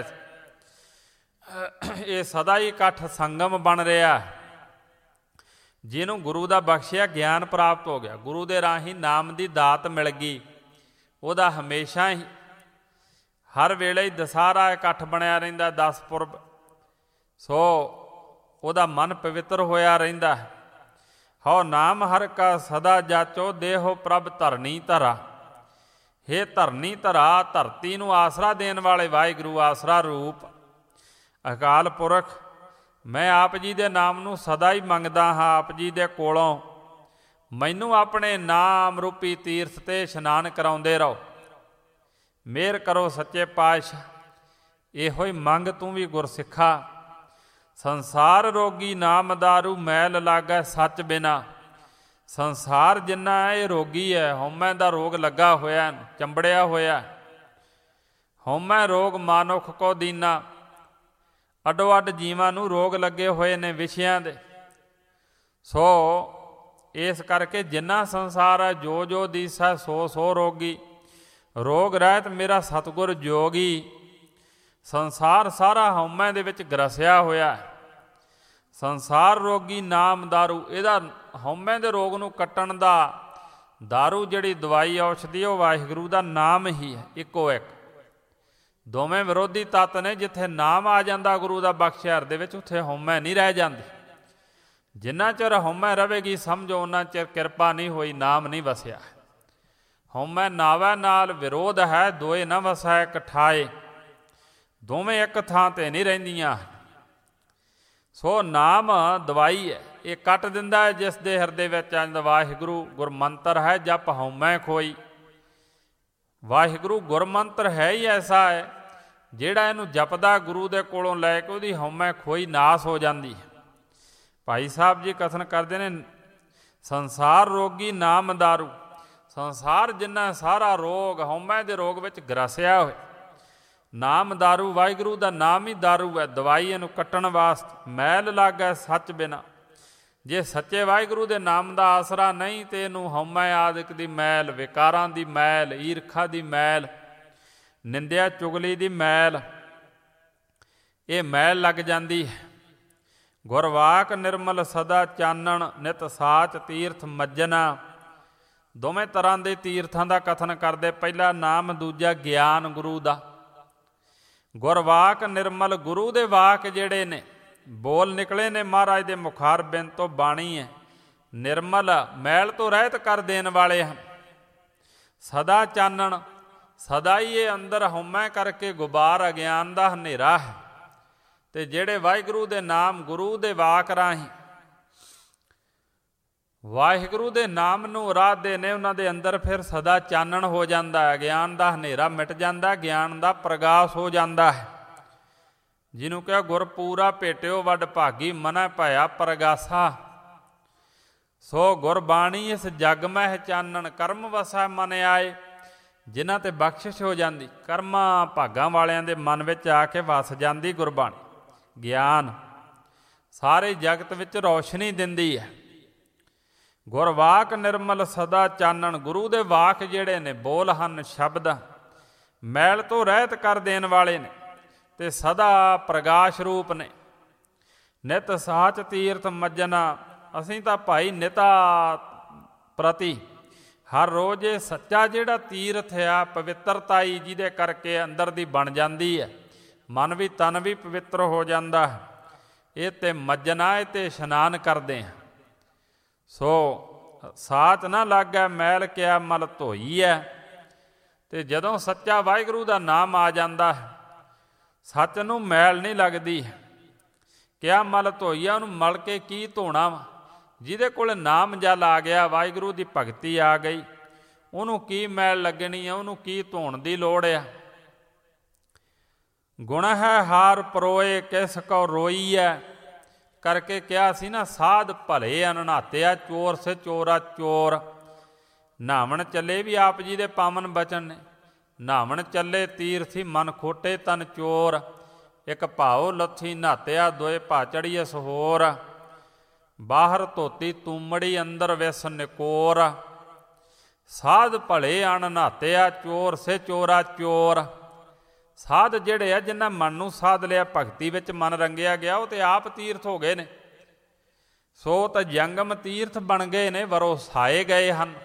ਇਹ ਸਦਾ ਹੀ ਇਕੱਠ ਸੰਗਮ ਬਣ ਰਿਹਾ। ਜਿਹਨੂੰ ਗੁਰੂ ਦਾ ਬਖਸ਼ਿਆ ਗਿਆਨ ਪ੍ਰਾਪਤ ਹੋ ਗਿਆ, ਗੁਰੂ ਦੇ ਰਾਹੀਂ ਨਾਮ ਦੀ ਦਾਤ ਮਿਲ ਗਈ, ਉਹਦਾ ਹਮੇਸ਼ਾ ਹੀ ਹਰ ਵੇਲੇ ਹੀ ਦਸਾਹਰਾ ਇਕੱਠ ਬਣਿਆ ਰਹਿੰਦਾ, ਦਸ ਪੁਰਬ। ਸੋ ਉਹਦਾ ਮਨ ਪਵਿੱਤਰ ਹੋਇਆ ਰਹਿੰਦਾ ਹੈ। ਹਉ ਨਾਮ ਹਰ ਕਾ ਸਦਾ ਜਾਚੋ, ਦੇਹੋ ਪ੍ਰਭ ਧਰਨੀ ਧਰਾ। ਹੇ ਧਰਨੀ ਧਰਾ, ਧਰਤੀ ਨੂੰ ਆਸਰਾ ਦੇਣ ਵਾਲੇ ਵਾਹਿਗੁਰੂ, ਆਸਰਾ ਰੂਪ ਅਕਾਲ ਪੁਰਖ, ਮੈਂ ਆਪ ਜੀ ਦੇ ਨਾਮ ਨੂੰ ਸਦਾ ਹੀ ਮੰਗਦਾ ਹਾਂ। ਆਪ ਜੀ ਦੇ ਕੋਲੋਂ ਮੈਨੂੰ ਆਪਣੇ ਨਾਮ ਰੂਪੀ ਤੀਰਥ 'ਤੇ ਇਸ਼ਨਾਨ ਕਰਾਉਂਦੇ ਰਹੋ। ਮਿਹਰ ਕਰੋ ਸੱਚੇ ਪਾਤਸ਼ਾਹ, ਇਹੋ ਹੀ ਮੰਗ ਤੂੰ ਵੀ ਗੁਰਸਿੱਖਾ। ਸੰਸਾਰ ਰੋਗੀ ਨਾਮ ਦਾਰੂ, ਮੈਲ ਲਾਗੈ ਸੱਚ ਬਿਨਾ। ਸੰਸਾਰ ਜਿੰਨਾ ਇਹ ਰੋਗੀ ਹੈ, ਹਉਮੈ ਦਾ ਰੋਗ ਲੱਗਾ ਹੋਇਆ, ਚੰਬੜਿਆ ਹੋਇਆ। ਹਉਮੈ ਰੋਗ ਮਾਨੁਖ ਕੋ ਦੀਨਾ। ਅੱਡੋ ਅੱਡ ਜੀਵਾਂ ਨੂੰ ਰੋਗ ਲੱਗੇ ਹੋਏ ਨੇ ਵਿਸ਼ਿਆਂ ਦੇ। ਸੋ ਇਸ ਕਰਕੇ ਜਿੰਨਾ ਸੰਸਾਰ ਹੈ, ਜੋ ਜੋ ਦੀਸੈ ਸੋ ਸੋ ਰੋਗੀ। ਰੋਗ ਰਹਿਤ ਮੇਰਾ ਸਤਿਗੁਰ ਜੋਗੀ। ਸੰਸਾਰ ਸਾਰਾ ਹਉਮੈ ਦੇ ਵਿੱਚ ਗਰਸਿਆ ਹੋਇਆ। ਸੰਸਾਰ ਰੋਗੀ ਨਾਮ ਦਾਰੂ, ਇਹਦਾ ਹਉਮੈ ਦੇ ਰੋਗ ਨੂੰ ਕੱਟਣ ਦਾ ਦਾਰੂ ਜਿਹੜੀ ਦਵਾਈ ਔਸ਼ਧੀ, ਉਹ ਵਾਹਿਗੁਰੂ ਦਾ ਨਾਮ ਹੀ ਹੈ, ਇੱਕੋ ਇੱਕ। ਦੋਵੇਂ ਵਿਰੋਧੀ ਤੱਤ ਨੇ। ਜਿੱਥੇ ਨਾਮ ਆ ਜਾਂਦਾ ਗੁਰੂ ਦਾ ਬਖਸ਼ਿਆ ਹਿਰਦੇ ਵਿੱਚ, ਉੱਥੇ ਹਉਮੈ ਨਹੀਂ ਰਹਿ ਜਾਂਦੀ। ਜਿੰਨਾ ਚਿਰ ਹਉਮੈ ਰਹੇਗੀ ਸਮਝੋ ਉਹਨਾਂ ਚਿਰ ਕਿਰਪਾ ਨਹੀਂ ਹੋਈ, ਨਾਮ ਨਹੀਂ ਵਸਿਆ। ਹਉਮੈ ਨਾਵੈ ਨਾਲ ਵਿਰੋਧ ਹੈ, ਦੋਏ ਨਾ ਵਸੈ ਇਕਠਾਏ। ਦੋਵੇਂ ਇੱਕ ਥਾਂ 'ਤੇ ਨਹੀਂ ਰਹਿੰਦੀਆਂ। ਸੋ ਨਾਮ ਦਵਾਈ ਹੈ, ਇਹ ਕੱਟ ਦਿੰਦਾ ਹੈ ਜਿਸ ਦੇ ਹਿਰਦੇ ਵਿੱਚ ਆਂਦਾ ਵਾਹਿਗੁਰੂ ਗੁਰਮੰਤਰ ਹੈ, ਜਪ ਹਉਮੈ ਖੋਈ। ਵਾਹਿਗੁਰੂ ਗੁਰਮੰਤਰ ਹੈ ਹੀ ਐਸਾ ਹੈ, ਜਿਹੜਾ ਇਹਨੂੰ ਜਪਦਾ ਗੁਰੂ ਦੇ ਕੋਲੋਂ ਲੈ ਕੇ ਉਹਦੀ ਹਉਮੈ ਖੋਈ ਨਾਸ ਹੋ ਜਾਂਦੀ ਹੈ। ਭਾਈ ਸਾਹਿਬ ਜੀ ਕਥਨ ਕਰਦੇ ਨੇ, ਸੰਸਾਰ ਰੋਗੀ ਨਾਮ ਦਾਰੂ। ਸੰਸਾਰ ਜਿੰਨਾ ਸਾਰਾ ਰੋਗ ਹਉਮੈ ਦੇ ਰੋਗ ਵਿੱਚ ਗਰਸਿਆ ਹੋਇਆ। ਨਾਮ ਦਾਰੂ, ਵਾਹਿਗੁਰੂ ਦਾ ਨਾਮ ਹੀ ਦਾਰੂ ਹੈ, ਦਵਾਈ ਇਹਨੂੰ ਕੱਟਣ ਵਾਸਤੇ। ਮੈਲ ਲਾਗੈ ਸੱਚ ਬਿਨਾ। ਜੇ ਸੱਚੇ ਵਾਹਿਗੁਰੂ ਦੇ ਨਾਮ ਦਾ ਆਸਰਾ ਨਹੀਂ ਤੇ ਇਹਨੂੰ ਹਉਮੈ ਆਦਿਕ ਦੀ ਮੈਲ, ਵਿਕਾਰਾਂ ਦੀ ਮੈਲ, ਈਰਖਾ ਦੀ ਮੈਲ, ਨਿੰਦਿਆ ਚੁਗਲੀ ਦੀ ਮੈਲ, ਇਹ ਮੈਲ ਲੱਗ ਜਾਂਦੀ ਹੈ। ਗੁਰਵਾਕ ਨਿਰਮਲ ਸਦਾ ਚਾਨਣ, ਨਿਤ ਸਾਚ ਤੀਰਥ ਮੱਜਣਾ। ਦੋਵੇਂ ਤਰ੍ਹਾਂ ਦੇ ਤੀਰਥਾਂ ਦਾ ਕਥਨ ਕਰਦੇ। ਪਹਿਲਾ ਨਾਮ, ਦੂਜਾ ਗਿਆਨ ਗੁਰੂ ਦਾ। ਗੁਰਵਾਕ ਨਿਰਮਲ, ਗੁਰੂ ਦੇ ਵਾਕ ਜਿਹੜੇ ਨੇ, ਬੋਲ ਨਿਕਲੇ ਨੇ ਮਹਾਰਾਜ ਦੇ ਮੁਖਾਰ ਬਿੰਦ ਤੋਂ, ਬਾਣੀ ਹੈ ਨਿਰਮਲ, ਮੈਲ ਤੋਂ ਰਹਿਤ ਕਰ ਦੇਣ ਵਾਲੇ ਹਨ। ਸਦਾ ਚਾਨਣ, ਸਦਾ ਹੀ ਇਹ ਅੰਦਰ ਹਉਮੈ ਕਰਕੇ ਗੁਬਾਰ ਅਗਿਆਨ ਦਾ ਹਨੇਰਾ ਹੈ। ਤੇ ਜਿਹੜੇ ਵਾਹਿਗੁਰੂ ਦੇ ਨਾਮ, ਗੁਰੂ ਦੇ ਵਾਕ ਰਾਹੀਂ ਵਾਹਿਗੁਰੂ ਦੇ ਨਾਮ ਨੂੰ ਉਰਾਧਦੇ ਨੇ, ਉਹਨਾਂ ਦੇ ਅੰਦਰ ਫਿਰ ਸਦਾ ਚਾਨਣ ਹੋ ਜਾਂਦਾ ਹੈ। ਗਿਆਨ ਦਾ ਹਨੇਰਾ ਮਿਟ ਜਾਂਦਾ, ਗਿਆਨ ਦਾ ਪ੍ਰਗਾਸ ਹੋ ਜਾਂਦਾ ਹੈ। ਜਿਹਨੂੰ ਕਿਹਾ ਗੁਰ ਪੂਰਾ ਭੇਟਿਓ ਵੱਡ ਭਾਗੀ, ਮਨੈ ਭਇਆ ਪ੍ਰਗਾਸਾ। ਸੋ ਗੁਰਬਾਣੀ ਇਸ ਜਗ ਮਹਿ ਚਾਨਣ, ਕਰਮ ਵਸੈ ਮਨ ਆਏ। ਜਿਨ੍ਹਾਂ 'ਤੇ ਬਖਸ਼ਿਸ਼ ਹੋ ਜਾਂਦੀ, ਕਰਮਾਂ ਭਾਗਾਂ ਵਾਲਿਆਂ ਦੇ ਮਨ ਵਿੱਚ ਆ ਕੇ ਵਸ ਜਾਂਦੀ ਗੁਰਬਾਣੀ। ਗਿਆਨ ਸਾਰੇ ਜਗਤ ਵਿੱਚ ਰੌਸ਼ਨੀ ਦਿੰਦੀ ਹੈ। ਗੁਰਵਾਕ ਨਿਰਮਲ ਸਦਾ ਚਾਨਣ, ਗੁਰੂ ਦੇ ਵਾਕ ਜਿਹੜੇ ਨੇ, ਬੋਲ ਹਨ ਸ਼ਬਦ, ਮੈਲ ਤੋਂ ਰਹਿਤ ਕਰ ਦੇਣ ਵਾਲੇ ਨੇ ਤੇ ਸਦਾ ਪ੍ਰਗਾਸ਼ ਰੂਪ ਨੇ। ਨਿਤ ਸਾਚ ਤੀਰਥ ਮੱਜਣਾ। ਅਸੀਂ ਤਾਂ ਭਾਈ ਨਿਤਾ ਪ੍ਰਤੀ ਹਰ ਰੋਜ਼ ਇਹ ਸੱਚਾ ਜਿਹੜਾ ਤੀਰਥ ਆ, ਪਵਿੱਤਰਤਾਈ ਜਿਹਦੇ ਕਰਕੇ ਅੰਦਰ ਦੀ ਬਣ ਜਾਂਦੀ ਹੈ, ਮਨ ਵੀ ਤਨ ਵੀ ਪਵਿੱਤਰ ਹੋ ਜਾਂਦਾ ਹੈ। ਇਹ ਤੇ ਮੱਜਣਾ, ਇਹ ਤੇ ਇਸ਼ਨਾਨ ਕਰਦੇ ਹਾਂ। ਸੋ ਸਾਚ ਨਾ ਲਾਗੈ ਮੈਲ, ਕਿਆ ਮਲ ਧੋਈ ਹੈ। ਤੇ ਜਦੋਂ ਸੱਚਾ ਵਾਹਿਗੁਰੂ ਦਾ ਨਾਮ ਆ ਜਾਂਦਾ ਹੈ, ਸੱਚ ਨੂੰ ਮੈਲ ਨਹੀਂ ਲੱਗਦੀ। ਕਿਆ ਮਲ ਧੋਈ ਆ, ਉਹਨੂੰ ਮਲ ਕੇ ਕੀ ਧੋਣਾ ਵਾ। ਜਿਹਦੇ ਕੋਲ ਨਾਮ ਜਲ ਆ ਗਿਆ, ਵਾਹਿਗੁਰੂ ਦੀ ਭਗਤੀ ਆ ਗਈ, ਉਹਨੂੰ ਕੀ ਮੈਲ ਲੱਗਣੀ ਆ, ਉਹਨੂੰ ਕੀ ਧੋਣ ਦੀ ਲੋੜ ਆ। ਗੁਣ ਹੈ ਹਾਰ ਪਰੋਏ, ਕਿਸ ਕੋ ਰੋਈ ਹੈ ਕਰਕੇ ਕਿਹਾ ਸੀ ਨਾ। ਸਾਧ ਭਲੇ ਅਨਨਾਤਿਆ, ਚੋਰ ਸੇ ਚੋਰਾ ਚੋਰ। ਨਹਾਵਣ ਚੱਲੇ ਵੀ ਆਪ ਜੀ ਦੇ ਪਾਵਨ ਬਚਨ ਨੇ। ਨਹਾਵਣ ਚੱਲੇ ਤੀਰਥੀ, ਮਨ ਖੋਟੇ ਤਨ ਚੋਰ। ਇੱਕ ਭਾਉ ਲੱਥੀ ਨਹਾਤਿਆ, ਦੋਏ ਭਾ ਚੜੀਏ ਸਹੋਰ। ਬਾਹਰ ਧੋਤੀ ਤੂਮੜੀ, ਅੰਦਰ ਵਿਸ ਨਿਕੋਰ। ਸਾਧ ਭਲੇ ਅਨਨਾਤਿਆ, ਚੋਰ ਸੇ ਚੋਰਾ ਚੋਰ। ਸਾਧ ਜਿਹੜੇ ਆ, ਜਿਨ੍ਹਾਂ ਮਨ ਨੂੰ ਸਾਧ ਲਿਆ, ਭਗਤੀ ਵਿੱਚ ਮਨ ਰੰਗਿਆ ਗਿਆ, ਉਹ ਤੇ ਆਪ ਤੀਰਥ ਹੋ ਗਏ ਨੇ। ਸੋ ਤਾਂ ਜੰਗਮ ਤੀਰਥ ਬਣ ਗਏ ਨੇ, ਵਰੋਸਾਏ ਗਏ ਹਨ।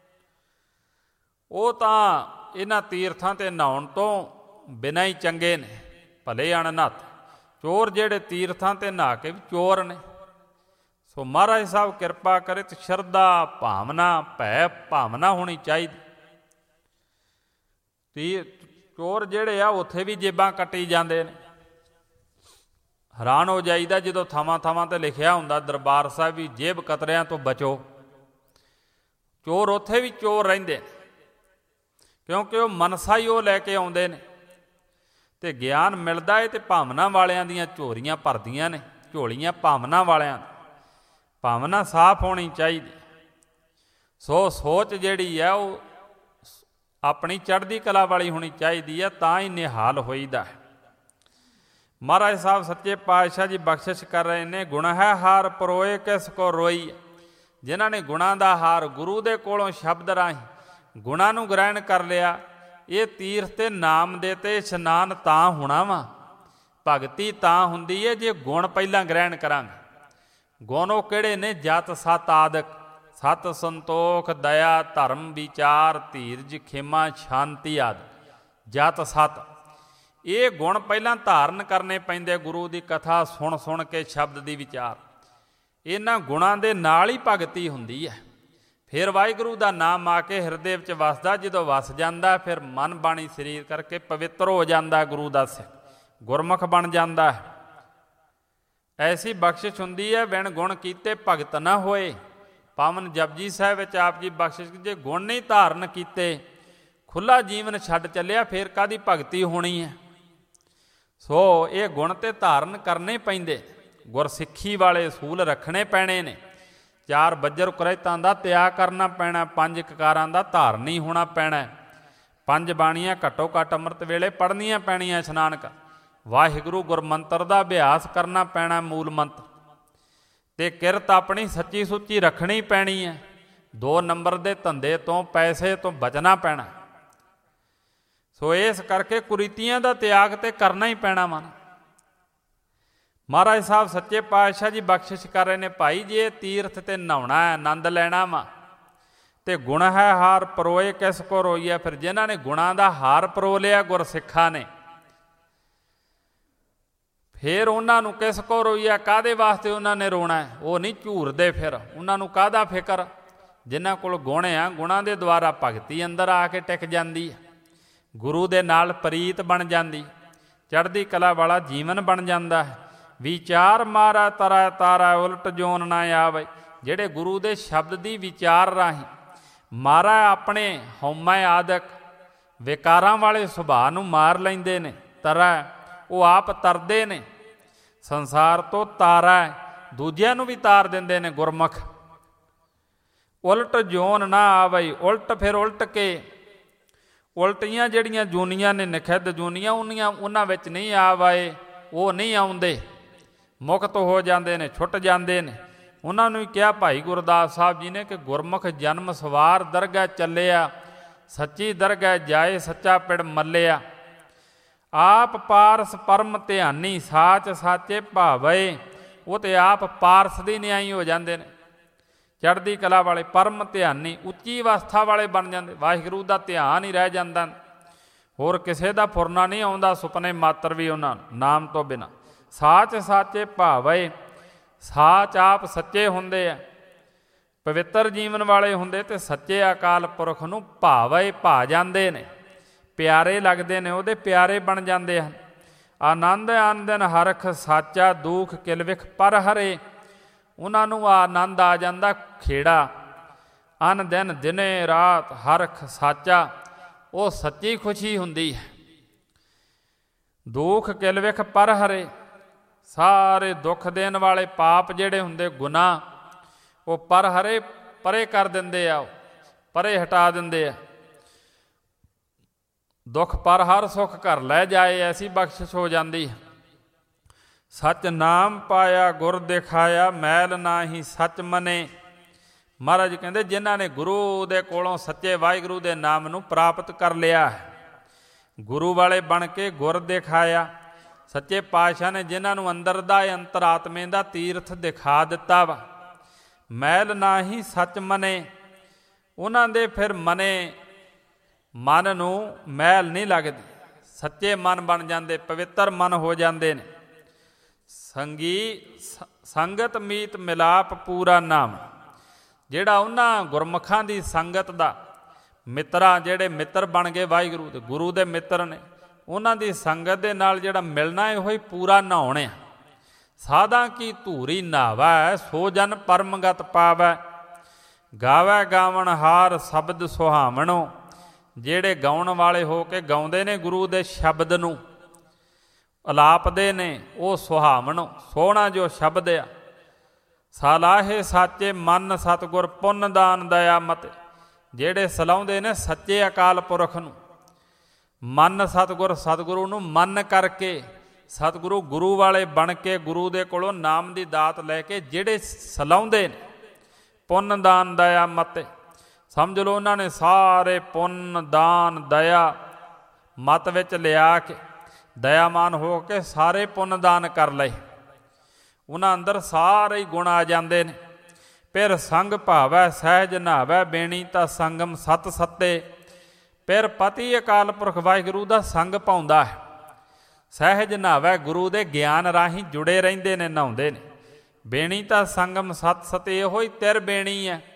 ਉਹ ਤਾਂ ਇਹਨਾਂ ਤੀਰਥਾਂ 'ਤੇ ਨਹਾਉਣ ਤੋਂ ਬਿਨਾਂ ਹੀ ਚੰਗੇ ਨੇ, ਭਲੇ ਅਣਨੱਤ। ਚੋਰ ਜਿਹੜੇ ਤੀਰਥਾਂ 'ਤੇ ਨਹਾ ਕੇ ਵੀ ਚੋਰ ਨੇ। ਸੋ ਮਹਾਰਾਜ ਸਾਹਿਬ ਕਿਰਪਾ ਕਰੇ ਤੇ ਸ਼ਰਧਾ ਭਾਵਨਾ, ਭੈ ਭਾਵਨਾ ਹੋਣੀ ਚਾਹੀਦੀ। ਤੀ ਚੋਰ ਜਿਹੜੇ ਆ ਉੱਥੇ ਵੀ ਜੇਬਾਂ ਕੱਟੀ ਜਾਂਦੇ ਨੇ। ਹੈਰਾਨ ਹੋ ਜਾਈਦਾ ਜਦੋਂ ਥਾਵਾਂ ਥਾਵਾਂ 'ਤੇ ਲਿਖਿਆ ਹੁੰਦਾ ਦਰਬਾਰ ਸਾਹਿਬ ਵੀ ਜੇਬ ਕਤਰਿਆਂ ਤੋਂ ਬਚੋ। ਚੋਰ ਉੱਥੇ ਵੀ ਚੋਰ ਰਹਿੰਦੇ ਨੇ, ਕਿਉਂਕਿ ਉਹ ਮਨਸਾ ਹੀ ਉਹ ਲੈ ਕੇ ਆਉਂਦੇ ਨੇ। ਅਤੇ ਗਿਆਨ ਮਿਲਦਾ ਹੈ ਅਤੇ ਭਾਵਨਾ ਵਾਲਿਆਂ ਦੀਆਂ ਝੋਰੀਆਂ ਭਰਦੀਆਂ ਨੇ, ਝੋਲੀਆਂ ਭਾਵਨਾ ਵਾਲਿਆਂ। ਭਾਵਨਾ ਸਾਫ਼ ਹੋਣੀ ਚਾਹੀਦੀ। ਸੋ ਸੋਚ ਜਿਹੜੀ ਹੈ ਉਹ ਆਪਣੀ ਚੜ੍ਹਦੀ ਕਲਾ ਵਾਲੀ ਹੋਣੀ ਚਾਹੀਦੀ ਹੈ, ਤਾਂ ਹੀ ਨਿਹਾਲ ਹੋਈਦਾ ਹੈ। ਮਹਾਰਾਜ ਸਾਹਿਬ ਸੱਚੇ ਪਾਤਸ਼ਾਹ ਜੀ ਬਖਸ਼ਿਸ਼ ਕਰ ਰਹੇ ਨੇ, ਗੁਣ ਹੈ ਹਾਰ ਪਰੋਏ ਕਿਸ ਕੋ ਰੋਈ। ਜਿਨ੍ਹਾਂ ਨੇ ਗੁਣਾਂ ਦਾ ਹਾਰ ਗੁਰੂ ਦੇ ਕੋਲੋਂ ਸ਼ਬਦ ਰਾਹੀਂ ਗੁਣਾਂ ਨੂੰ ਗ੍ਰਹਿਣ ਕਰ ਲਿਆ, ਇਹ ਤੀਰਥ ਤੇ ਨਾਮ ਦੇ ਤੇ ਇਸ਼ਨਾਨ ਤਾਂ ਹੋਣਾ ਵਾ। ਭਗਤੀ ਤਾਂ ਹੁੰਦੀ ਹੈ ਜੇ ਗੁਣ ਪਹਿਲਾਂ ਗ੍ਰਹਿਣ ਕਰਾਂਗੇ। ਗੁਣ ਉਹ ਕਿਹੜੇ ਨੇ? ਜਤ ਸਤ ਆਦਿਕ, ਸਤ ਸੰਤੋਖ ਦਇਆ ਧਰਮ ਵਿਚਾਰ ਧੀਰਜ ਖੇਮਾ ਸ਼ਾਂਤੀ ਆਦਿ। ਜਤ ਸਤ ਇਹ ਗੁਣ ਪਹਿਲਾਂ ਧਾਰਨ ਕਰਨੇ ਪੈਂਦੇ। ਗੁਰੂ ਦੀ ਕਥਾ ਸੁਣ ਸੁਣ ਕੇ ਸ਼ਬਦ ਦੀ ਵਿਚਾਰ, ਇਹਨਾਂ ਗੁਣਾਂ ਦੇ ਨਾਲ ਹੀ ਭਗਤੀ ਹੁੰਦੀ ਹੈ। ਫਿਰ ਵਾਹਿਗੁਰੂ ਦਾ ਨਾਮ ਆ ਕੇ ਹਿਰਦੇ ਵਿੱਚ ਵਸਦਾ। ਜਦੋਂ ਵਸ ਜਾਂਦਾ ਫਿਰ ਮਨ ਬਾਣੀ ਸਰੀਰ ਕਰਕੇ ਪਵਿੱਤਰ ਹੋ ਜਾਂਦਾ, ਗੁਰੂ ਦਾ ਸਿੱਖ ਗੁਰਮੁਖ ਬਣ ਜਾਂਦਾ ਹੈ। ਐਸੀ ਬਖਸ਼ਿਸ਼ ਹੁੰਦੀ ਹੈ, ਬਿਨ ਗੁਣ ਕੀਤੇ ਭਗਤ ਨਾ ਹੋਏ। ਪਾਵਨ ਜਪਜੀ ਸਾਹਿਬ ਵਿੱਚ ਆਪ ਜੀ ਬਖਸ਼ਿਸ਼, ਜੇ ਗੁਣ ਨਹੀਂ ਧਾਰਨ ਕੀਤੇ, ਖੁੱਲ੍ਹਾ ਜੀਵਨ ਛੱਡ ਚੱਲਿਆ, ਫਿਰ ਕਾਹਦੀ ਭਗਤੀ ਹੋਣੀ ਹੈ। ਸੋ ਇਹ ਗੁਣ ਤੇ ਧਾਰਨ ਕਰਨੇ ਪੈਂਦੇ। ਗੁਰਸਿੱਖੀ ਵਾਲੇ ਅਸੂਲ ਰੱਖਣੇ ਪੈਣੇ ਨੇ। ਚਾਰ ਬੱਜਰ ਕੁਰੈਤਾਂ ਦਾ ਤਿਆਗ ਕਰਨਾ ਪੈਣਾ, ਪੰਜ ਕਕਾਰਾਂ ਦਾ ਧਾਰਨੀ ਹੋਣਾ ਪੈਣਾ, ਪੰਜ ਬਾਣੀਆਂ ਘੱਟੋ ਘੱਟ ਅੰਮ੍ਰਿਤ ਵੇਲੇ ਪੜ੍ਹਨੀਆਂ ਪੈਣੀਆਂ ਇਸ਼ਨਾਨ ਕਰ, ਵਾਹਿਗੁਰੂ ਗੁਰਮੰਤਰ ਦਾ ਅਭਿਆਸ ਕਰਨਾ ਪੈਣਾ ਮੂਲ ਮੰਤਰ, ਅਤੇ ਕਿਰਤ ਆਪਣੀ ਸੱਚੀ ਸੁੱਚੀ ਰੱਖਣੀ ਪੈਣੀ ਹੈ। ਦੋ ਨੰਬਰ ਦੇ ਧੰਦੇ ਤੋਂ ਪੈਸੇ ਤੋਂ ਬਚਣਾ ਪੈਣਾ। ਸੋ ਇਸ ਕਰਕੇ ਕੁਰੀਤੀਆਂ ਦਾ ਤਿਆਗ ਤੇ ਕਰਨਾ ਹੀ ਪੈਣਾ ਮਨ। ਮਹਾਰਾਜ ਸਾਹਿਬ ਸੱਚੇ ਪਾਤਸ਼ਾਹ ਜੀ ਬਖਸ਼ਿਸ਼ ਕਰ ਰਹੇ ਨੇ, ਭਾਈ ਜੇ ਤੀਰਥ ਤੇ ਨਹਾਉਣਾ ਹੈ, ਆਨੰਦ ਲੈਣਾ ਵਾ, ਤੇ ਗੁਣ ਹੈ ਹਾਰ ਪਰੋਏ ਕਿਸ ਕੋ ਰੋਈਆ। ਫਿਰ ਜਿਨ੍ਹਾਂ ਨੇ ਗੁਣਾਂ ਦਾ ਹਾਰ ਪਰੋ ਲਿਆ ਗੁਰਸਿੱਖਾਂ ਨੇ, ਫਿਰ ਉਹਨਾਂ ਨੂੰ ਕਿਸ ਕੋ ਰੋਈਆ, ਕਾਹਦੇ ਵਾਸਤੇ ਉਹਨਾਂ ਨੇ ਰੋਣਾ? ਉਹ ਨਹੀਂ ਝੂਰਦੇ, ਫਿਰ ਉਹਨਾਂ ਨੂੰ ਕਾਹਦਾ ਫਿਕਰ? ਜਿਨ੍ਹਾਂ ਕੋਲ ਗੁਣ ਆ, ਗੁਣਾਂ ਦੇ ਦੁਆਰਾ ਭਗਤੀ ਅੰਦਰ ਆ ਕੇ ਟਿਕ ਜਾਂਦੀ ਹੈ, ਗੁਰੂ ਦੇ ਨਾਲ ਪ੍ਰੀਤ ਬਣ ਜਾਂਦੀ, ਚੜ੍ਹਦੀ ਕਲਾ ਵਾਲਾ ਜੀਵਨ ਬਣ ਜਾਂਦਾ ਹੈ। ਵਿਚਾਰ ਮਾਰਾ ਤਰਾ ਤਾਰਾ ਉਲਟ ਜੋਨ ਨਾ ਆਵੇ। ਜਿਹੜੇ ਗੁਰੂ ਦੇ ਸ਼ਬਦ ਦੀ ਵਿਚਾਰ ਰਾਹੀਂ ਮਾਰਾ ਆਪਣੇ ਹਉਮੈ ਆਦਿਕ ਵਿਕਾਰਾਂ ਵਾਲੇ ਸੁਭਾਅ ਨੂੰ ਮਾਰ ਲੈਂਦੇ ਨੇ, ਤਰਾ ਉਹ ਆਪ ਤਰਦੇ ਨੇ, ਸੰਸਾਰ ਤੋਂ ਤਾਰਾ ਦੂਜਿਆਂ ਨੂੰ ਵੀ ਤਾਰ ਦਿੰਦੇ ਨੇ ਗੁਰਮੁਖ। ਉਲਟ ਜੋਨ ਨਾ ਆਵੇ, ਉਲਟ ਫਿਰ ਉਲਟ ਕੇ ਉਲਟੀਆਂ ਜਿਹੜੀਆਂ ਜੂਨੀਆਂ ਨੇ, ਨਿਖਿੱਧ ਜੂਨੀਆਂ, ਉਹਨੀਆਂ ਉਹਨਾਂ ਵਿੱਚ ਨਹੀਂ ਆ ਵਾਏ, ਉਹ ਨਹੀਂ ਆਉਂਦੇ, ਮੁਕਤ ਹੋ ਜਾਂਦੇ ਨੇ, ਛੁੱਟ ਜਾਂਦੇ ਨੇ। ਉਹਨਾਂ ਨੂੰ ਹੀ ਕਿਹਾ ਭਾਈ ਗੁਰਦਾਸ ਸਾਹਿਬ ਜੀ ਨੇ ਕਿ ਗੁਰਮੁਖ ਜਨਮ ਸਵਾਰ ਦਰਗਾਹ ਚੱਲਿਆ, ਸੱਚੀ ਦਰਗਾਹ ਜਾਏ ਸੱਚਾ ਪਿੜ ਮੱਲਿਆ। ਆਪ ਪਾਰਸ ਪਰਮ ਧਿਆਨੀ, ਸਾਚ ਸਾਚੇ ਭਾਵੇ। ਉਹ ਤੇ ਆਪ ਪਾਰਸ ਦੀ ਨਿਆਈ ਹੋ ਜਾਂਦੇ ਨੇ, ਚੜ੍ਹਦੀ ਕਲਾ ਵਾਲੇ, ਪਰਮ ਧਿਆਨੀ, ਉੱਚੀ ਅਵਸਥਾ ਵਾਲੇ ਬਣ ਜਾਂਦੇ। ਵਾਹਿਗੁਰੂ ਦਾ ਧਿਆਨ ਹੀ ਰਹਿ ਜਾਂਦਾ, ਹੋਰ ਕਿਸੇ ਦਾ ਫੁਰਨਾ ਨਹੀਂ ਆਉਂਦਾ, ਸੁਪਨੇ ਮਾਤਰ ਵੀ ਉਹਨਾਂ ਨੂੰ ਨਾਮ ਤੋਂ ਬਿਨਾਂ। ਸਾਚ ਸਾਚੇ ਭਾਵੇ, ਸਾਚ ਆਪ ਸੱਚੇ ਹੁੰਦੇ ਆ, ਪਵਿੱਤਰ ਜੀਵਨ ਵਾਲੇ ਹੁੰਦੇ, ਅਤੇ ਸੱਚੇ ਅਕਾਲ ਪੁਰਖ ਨੂੰ ਭਾਵੇ ਭਾ ਜਾਂਦੇ ਨੇ, ਪਿਆਰੇ ਲੱਗਦੇ ਨੇ, ਉਹਦੇ ਪਿਆਰੇ ਬਣ ਜਾਂਦੇ ਹਨ। ਆਨੰਦ ਆਨੰਦਨ ਹਰਖ ਸਾਚਾ, ਦੁੱਖ ਕਿਲਵਿਖ ਪਰ ਹਰੇ। ਉਹਨਾਂ ਨੂੰ ਆਨੰਦ ਆ ਜਾਂਦਾ ਖੇੜਾ, ਅਨ ਦਿਨ ਦਿਨੇ ਰਾਤ ਹਰਖ ਸਾਚਾ, ਉਹ ਸੱਚੀ ਖੁਸ਼ੀ ਹੁੰਦੀ ਹੈ। ਦੁੱਖ ਕਿਲਵਿਖ ਪਰ ਹਰੇ, ਸਾਰੇ ਦੁੱਖ ਦੇਣ ਵਾਲੇ ਪਾਪ ਜਿਹੜੇ ਹੁੰਦੇ ਗੁਨਾਹ, ਉਹ ਪਰ ਹਰੇ ਪਰੇ ਕਰ ਦਿੰਦੇ ਆ, ਪਰੇ ਹਟਾ ਦਿੰਦੇ ਆ। ਦੁੱਖ ਪਰ ਹਰ ਸੁੱਖ ਘਰ ਲੈ ਜਾਏ, ਐਸੀ ਬਖਸ਼ਿਸ਼ ਹੋ ਜਾਂਦੀ ਹੈ। ਸੱਚ ਨਾਮ ਪਾਇਆ ਗੁਰ ਦਿਖਾਇਆ, ਮੈਲ ਨਾ ਹੀ ਸੱਚ ਮਨੇ। ਮਹਾਰਾਜ ਕਹਿੰਦੇ ਜਿਨ੍ਹਾਂ ਨੇ ਗੁਰੂ ਦੇ ਕੋਲੋਂ ਸੱਚੇ ਵਾਹਿਗੁਰੂ ਦੇ ਨਾਮ ਨੂੰ ਪ੍ਰਾਪਤ ਕਰ ਲਿਆ ਹੈ, ਗੁਰੂ ਵਾਲੇ ਬਣ ਕੇ ਗੁਰ ਦਿਖਾਇਆ। ਸੱਚੇ ਪਾਤਸ਼ਾਹ ਨੇ ਜਿਨ੍ਹਾਂ ਨੂੰ ਅੰਦਰ ਦਾ ਅੰਤਰਾਤਮੇ ਦਾ ਤੀਰਥ ਦਿਖਾ ਦਿੱਤਾ ਵਾ, ਮੈਲ ਨਾ ਹੀ ਸੱਚ ਮਨੇ। ਉਹਨਾਂ ਦੇ ਫਿਰ ਮਨੇ ਮਨ ਨੂੰ ਮੈਲ ਨਹੀਂ ਲੱਗਦੀ, ਸੱਚੇ ਮਨ ਬਣ ਜਾਂਦੇ, ਪਵਿੱਤਰ ਮਨ ਹੋ ਜਾਂਦੇ ਨੇ। ਸੰਗੀ ਸੰਗਤ ਮੀਤ ਮਿਲਾਪ ਪੂਰਾ ਨਾਮ, ਜਿਹੜਾ ਉਹਨਾਂ ਗੁਰਮੁਖਾਂ ਦੀ ਸੰਗਤ ਦਾ ਮਿੱਤਰਾਂ ਜਿਹੜੇ ਮਿੱਤਰ ਬਣ ਗਏ ਵਾਹਿਗੁਰੂ ਦੇ, ਗੁਰੂ ਦੇ ਮਿੱਤਰ ਨੇ, ਉਹਨਾਂ ਦੀ ਸੰਗਤ ਦੇ ਨਾਲ ਜਿਹੜਾ ਮਿਲਣਾ ਇਹੋ ਹੀ ਪੂਰਾ ਨਹਾਉਣ ਆ। ਸਾਧਾਂ ਕੀ ਧੂਰੀ ਨਹਾਵੈ ਸੋ ਜਨ ਪਰਮਗਤ ਪਾਵੈ, ਗਾਵੈ ਗਾਵਣ ਹਾਰ ਸ਼ਬਦ ਸੁਹਾਵਣੋ। ਜਿਹੜੇ ਗਾਉਣ ਵਾਲੇ ਹੋ ਕੇ ਗਾਉਂਦੇ ਨੇ ਗੁਰੂ ਦੇ ਸ਼ਬਦ ਨੂੰ, ਅਲਾਪਦੇ ਨੇ, ਉਹ ਸੁਹਾਵਣੋ ਸੋਹਣਾ ਜੋ ਸ਼ਬਦ ਆ। ਸਲਾਹੇ ਸਾਚੇ ਮਨ ਸਤਿਗੁਰ ਪੁੰਨ ਦਾਨ ਦਇਆ ਮਤਿ। ਜਿਹੜੇ ਸਲਾਹੁੰਦੇ ਨੇ ਸੱਚੇ ਅਕਾਲ ਪੁਰਖ ਨੂੰ, ਮਨ ਸਤਿਗੁਰ, ਸਤਿਗੁਰੂ ਨੂੰ ਮੰਨ ਕਰਕੇ, ਸਤਿਗੁਰੂ ਗੁਰੂ ਵਾਲੇ ਬਣ ਕੇ ਗੁਰੂ ਦੇ ਕੋਲੋਂ ਨਾਮ ਦੀ ਦਾਤ ਲੈ ਕੇ ਜਿਹੜੇ ਸਲਾਹੁੰਦੇ ਨੇ, ਪੁੰਨ ਦਾਨ ਦਇਆ ਮਤਿ। ਸਮਝ ਲਓ ਉਹਨਾਂ ਨੇ ਸਾਰੇ ਪੁੰਨ ਦਾਨ ਦਇਆ ਮਤ ਵਿੱਚ ਲਿਆ ਕੇ ਦਇਆਮਾਨ ਹੋ ਕੇ ਸਾਰੇ ਪੁੰਨ ਦਾਨ ਕਰ ਲਏ। ਉਹਨਾਂ ਅੰਦਰ ਸਾਰੇ ਹੀ ਗੁਣ ਆ ਜਾਂਦੇ ਨੇ। ਫਿਰ ਸੰਗ ਭਾਵੈ ਸਹਿਜ ਨਹਾਵੈ ਬੇਣੀ ਤਾਂ ਸੰਗਮ ਸਤ ਸੱਤੇ। ਫਿਰ ਪਤੀ ਅਕਾਲ ਪੁਰਖ ਵਾਹਿਗੁਰੂ ਦਾ ਸੰਗ ਪਾਉਂਦਾ ਹੈ। ਸਹਿਜ ਨਹਾਵੈ ਗੁਰੂ ਦੇ ਗਿਆਨ ਰਾਹੀਂ ਜੁੜੇ ਰਹਿੰਦੇ ਨੇ, ਨਹਾਉਂਦੇ ਨੇ। ਬੇਣੀ ਤਾਂ ਸੰਗਮ ਸਤ ਸਤੇ, ਇਹੋ ਹੀ ਤਿਰ ਬੇਣੀ ਹੈ।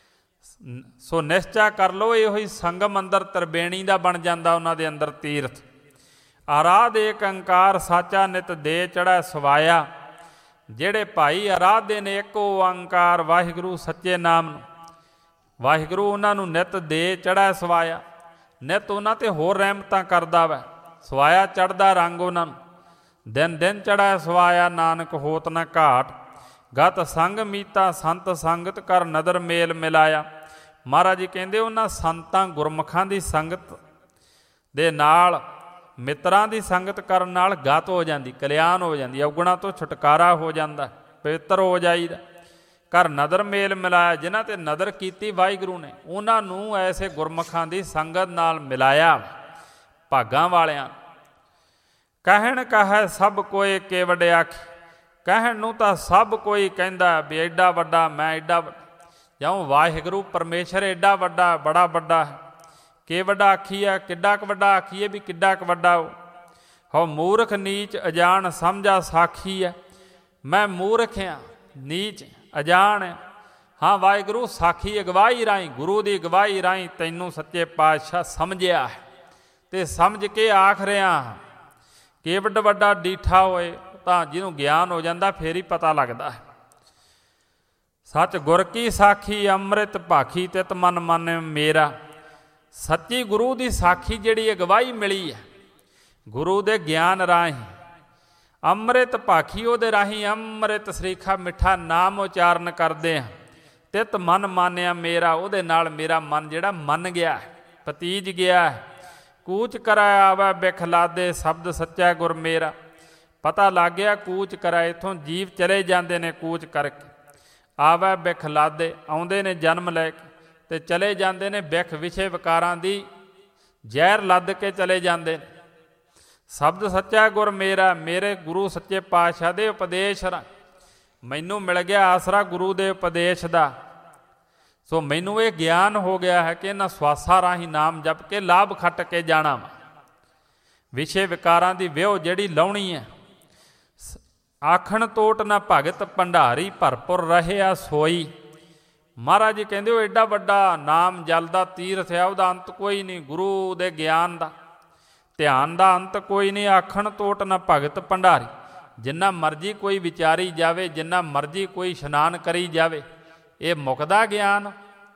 ਸੋ ਨਿਸ਼ਚਾ ਕਰ ਲਓ ਇਹੋ ਹੀ ਸੰਗਮ ਅੰਦਰ ਤਿਰਬੇਣੀ ਦਾ ਬਣ ਜਾਂਦਾ ਉਹਨਾਂ ਦੇ ਅੰਦਰ ਤੀਰਥ। ਆਰਾਧ ਏਕ ਅੰਕਾਰ ਸਾਚਾ ਨਿਤ ਦੇ ਚੜ੍ਹੈ ਸਵਾਇਆ। ਜਿਹੜੇ ਭਾਈ ਆਰਾਧਦੇ ਨੇ ਇੱਕ ਓੰਕਾਰ ਵਾਹਿਗੁਰੂ ਸੱਚੇ ਨਾਮ ਨੂੰ, ਵਾਹਿਗੁਰੂ ਉਹਨਾਂ ਨੂੰ ਨਿਤ ਦੇ ਚੜ੍ਹੈ ਸਵਾਇਆ। ਨਿਤ ਉਹਨਾਂ 'ਤੇ ਹੋਰ ਰਹਿਮਤਾਂ ਕਰਦਾ ਵੈ, ਸਵਾਇਆ ਚੜ੍ਹਦਾ ਰੰਗ ਉਹਨਾਂ ਨੂੰ। ਦਿਨ ਦਿਨ ਚੜ੍ਹੈ ਸਵਾਇਆ ਨਾਨਕ ਹੋਤ ਨਾ ਘਾਟ। ਗਤ ਸੰਗ ਮੀਤਾ ਸੰਤ ਸੰਗਤ ਕਰ ਨਦਰ ਮੇਲ ਮਿਲਾਇਆ। ਮਹਾਰਾਜ ਜੀ ਕਹਿੰਦੇ ਉਹਨਾਂ ਸੰਤਾਂ ਗੁਰਮੁਖਾਂ ਦੀ ਸੰਗਤ ਦੇ ਨਾਲ, ਮਿੱਤਰਾਂ ਦੀ ਸੰਗਤ ਕਰਨ ਨਾਲ ਗਤ ਹੋ ਜਾਂਦੀ, ਕਲਿਆਣ ਹੋ ਜਾਂਦੀ, ਔਗੁਣਾਂ ਤੋਂ ਛੁਟਕਾਰਾ ਹੋ ਜਾਂਦਾ, ਪਵਿੱਤਰ ਹੋ ਜਾਈਦਾ। ਘਰ ਨਦਰ ਮੇਲ ਮਿਲਾਇਆ। ਜਿਨ੍ਹਾਂ 'ਤੇ ਨਦਰ ਕੀਤੀ ਵਾਹਿਗੁਰੂ ਨੇ, ਉਹਨਾਂ ਨੂੰ ਐਸੇ ਗੁਰਮੁਖਾਂ ਦੀ ਸੰਗਤ ਨਾਲ ਮਿਲਾਇਆ, ਭਾਗਾਂ ਵਾਲਿਆਂ। ਕਹਿਣ ਕਹੈ ਸਭ ਕੋਏ ਕੇ ਵਡਿਆਖੀ। ਕਹਿਣ ਨੂੰ ਤਾਂ ਸਭ ਕੋਈ ਕਹਿੰਦਾ ਵੀ ਐਡਾ ਵੱਡਾ ਮੈਂ, ਐਡਾ ਜਿਉਂ ਵਾਹਿਗੁਰੂ ਪਰਮੇਸ਼ਰ ਐਡਾ ਵੱਡਾ, ਬੜਾ ਵੱਡਾ ਹੈ। ਕਿ ਵੱਡਾ ਆਖੀਏ, ਕਿੱਡਾ ਕੁ ਵੱਡਾ ਆਖੀਏ ਵੀ ਕਿੱਡਾ ਕੁ ਵੱਡਾ ਉਹ। ਹੋ ਮੂਰਖ ਨੀਚ ਅਜਾਣ ਸਮਝਾ ਸਾਖੀ ਹੈ। ਮੈਂ ਮੂਰਖ ਹਾਂ, ਨੀਚ ਅਜਾਣ ਹੈ। ਹਾਂ ਵਾਹਿਗੁਰੂ ਸਾਖੀ ਅਗਵਾਈ ਰਾਹੀਂ, ਗੁਰੂ ਦੀ ਅਗਵਾਈ ਰਾਹੀਂ ਤੈਨੂੰ ਸੱਚੇ ਪਾਤਸ਼ਾਹ ਸਮਝਿਆ ਹੈ ਅਤੇ ਸਮਝ ਕੇ ਆਖ ਰਿਹਾ। ਕਿ ਵੱਡਾ ਵੱਡਾ ਡੀਠਾ ਹੋਏ ਤਾਂ ਜਿਹਨੂੰ ਗਿਆਨ ਹੋ ਜਾਂਦਾ ਫਿਰ ਹੀ ਪਤਾ ਲੱਗਦਾ ਹੈ। ਸੱਚ ਗੁਰ ਕੀ ਸਾਖੀ ਅੰਮ੍ਰਿਤ ਭਾਖੀ ਤਿਤ ਮਨ ਮਨ ਮੇਰਾ। ਸੱਚੀ ਗੁਰੂ ਦੀ ਸਾਖੀ ਜਿਹੜੀ ਅਗਵਾਈ ਮਿਲੀ ਹੈ ਗੁਰੂ ਦੇ ਗਿਆਨ ਰਾਹੀਂ, ਅੰਮ੍ਰਿਤ ਭਾਖੀ ਉਹਦੇ ਰਾਹੀਂ ਅੰਮ੍ਰਿਤ ਸਰੀਖਾ ਮਿੱਠਾ ਨਾਮ ਉਚਾਰਨ ਕਰਦੇ ਹਾਂ। ਤਿਤ ਮਨ ਮਾਨਿਆ ਮੇਰਾ, ਉਹਦੇ ਨਾਲ ਮੇਰਾ ਮਨ ਜਿਹੜਾ ਮੰਨ ਗਿਆ, ਪਤੀਜ ਗਿਆ। ਕੂਚ ਕਰਾਇ ਆਵੈ ਬਿਖਲਾਦੇ ਸ਼ਬਦ ਸੱਚਾ ਗੁਰ ਮੇਰਾ। ਪਤਾ ਲੱਗ ਗਿਆ ਕੂਚ ਕਰਾਇ, ਇੱਥੋਂ ਜੀਵ ਚਲੇ ਜਾਂਦੇ ਨੇ ਕੂਚ ਕਰਕੇ। ਆਵੈ ਬਿਖਲਾਦੇ, ਆਉਂਦੇ ਨੇ ਜਨਮ ਲੈ ਕੇ ਅਤੇ ਚਲੇ ਜਾਂਦੇ ਨੇ ਬਿਖ ਵਿਸ਼ੇ ਵਿਕਾਰਾਂ ਦੀ ਜ਼ਹਿਰ ਲੱਦ ਕੇ ਚਲੇ ਜਾਂਦੇ ਨੇ। ਸ਼ਬਦ ਸੱਚਾ ਗੁਰ ਮੇਰਾ, ਮੇਰੇ ਗੁਰੂ ਸੱਚੇ ਪਾਤਸ਼ਾਹ ਦੇ ਉਪਦੇਸ਼ ਰਾ ਮੈਨੂੰ ਮਿਲ ਗਿਆ ਆਸਰਾ ਗੁਰੂ ਦੇ ਉਪਦੇਸ਼ ਦਾ। ਸੋ ਮੈਨੂੰ ਇਹ ਗਿਆਨ ਹੋ ਗਿਆ ਹੈ ਕਿ ਇਹਨਾਂ ਸਵਾਸਾਂ ਰਾਹੀਂ ਨਾਮ ਜਪ ਕੇ ਲਾਭ ਖੱਟ ਕੇ ਜਾਣਾ ਵਾ। ਵਿਸ਼ੇ ਵਿਕਾਰਾਂ ਦੀ ਵਿਉ ਜਿਹੜੀ ਲਾਉਣੀ ਹੈ। ਆਖਣ ਤੋਟ ਨਾ ਭਗਤ ਭੰਡਾਰੀ ਭਰਪੁਰ ਰਹਿਆ ਸੋਈ। ਮਹਾਰਾਜ ਜੀ ਕਹਿੰਦੇ ਉਹ ਐਡਾ ਵੱਡਾ ਨਾਮ ਜਲ ਦਾ ਤੀਰਥ ਹੈ, ਉਹਦਾ ਅੰਤ ਕੋਈ ਨਹੀਂ। ਗੁਰੂ ਦੇ ਗਿਆਨ ਦਾ ਧਿਆਨ ਦਾ ਅੰਤ ਕੋਈ ਨਹੀਂ। ਆਖਣ ਤੋਟ ਨਾ ਭਗਤ ਭੰਡਾਰੀ, ਜਿੰਨਾ ਮਰਜ਼ੀ ਕੋਈ ਵਿਚਾਰੀ ਜਾਵੇ, ਜਿੰਨਾ ਮਰਜ਼ੀ ਕੋਈ ਇਸ਼ਨਾਨ ਕਰੀ ਜਾਵੇ, ਇਹ ਮੁੱਕਦਾ ਗਿਆਨ।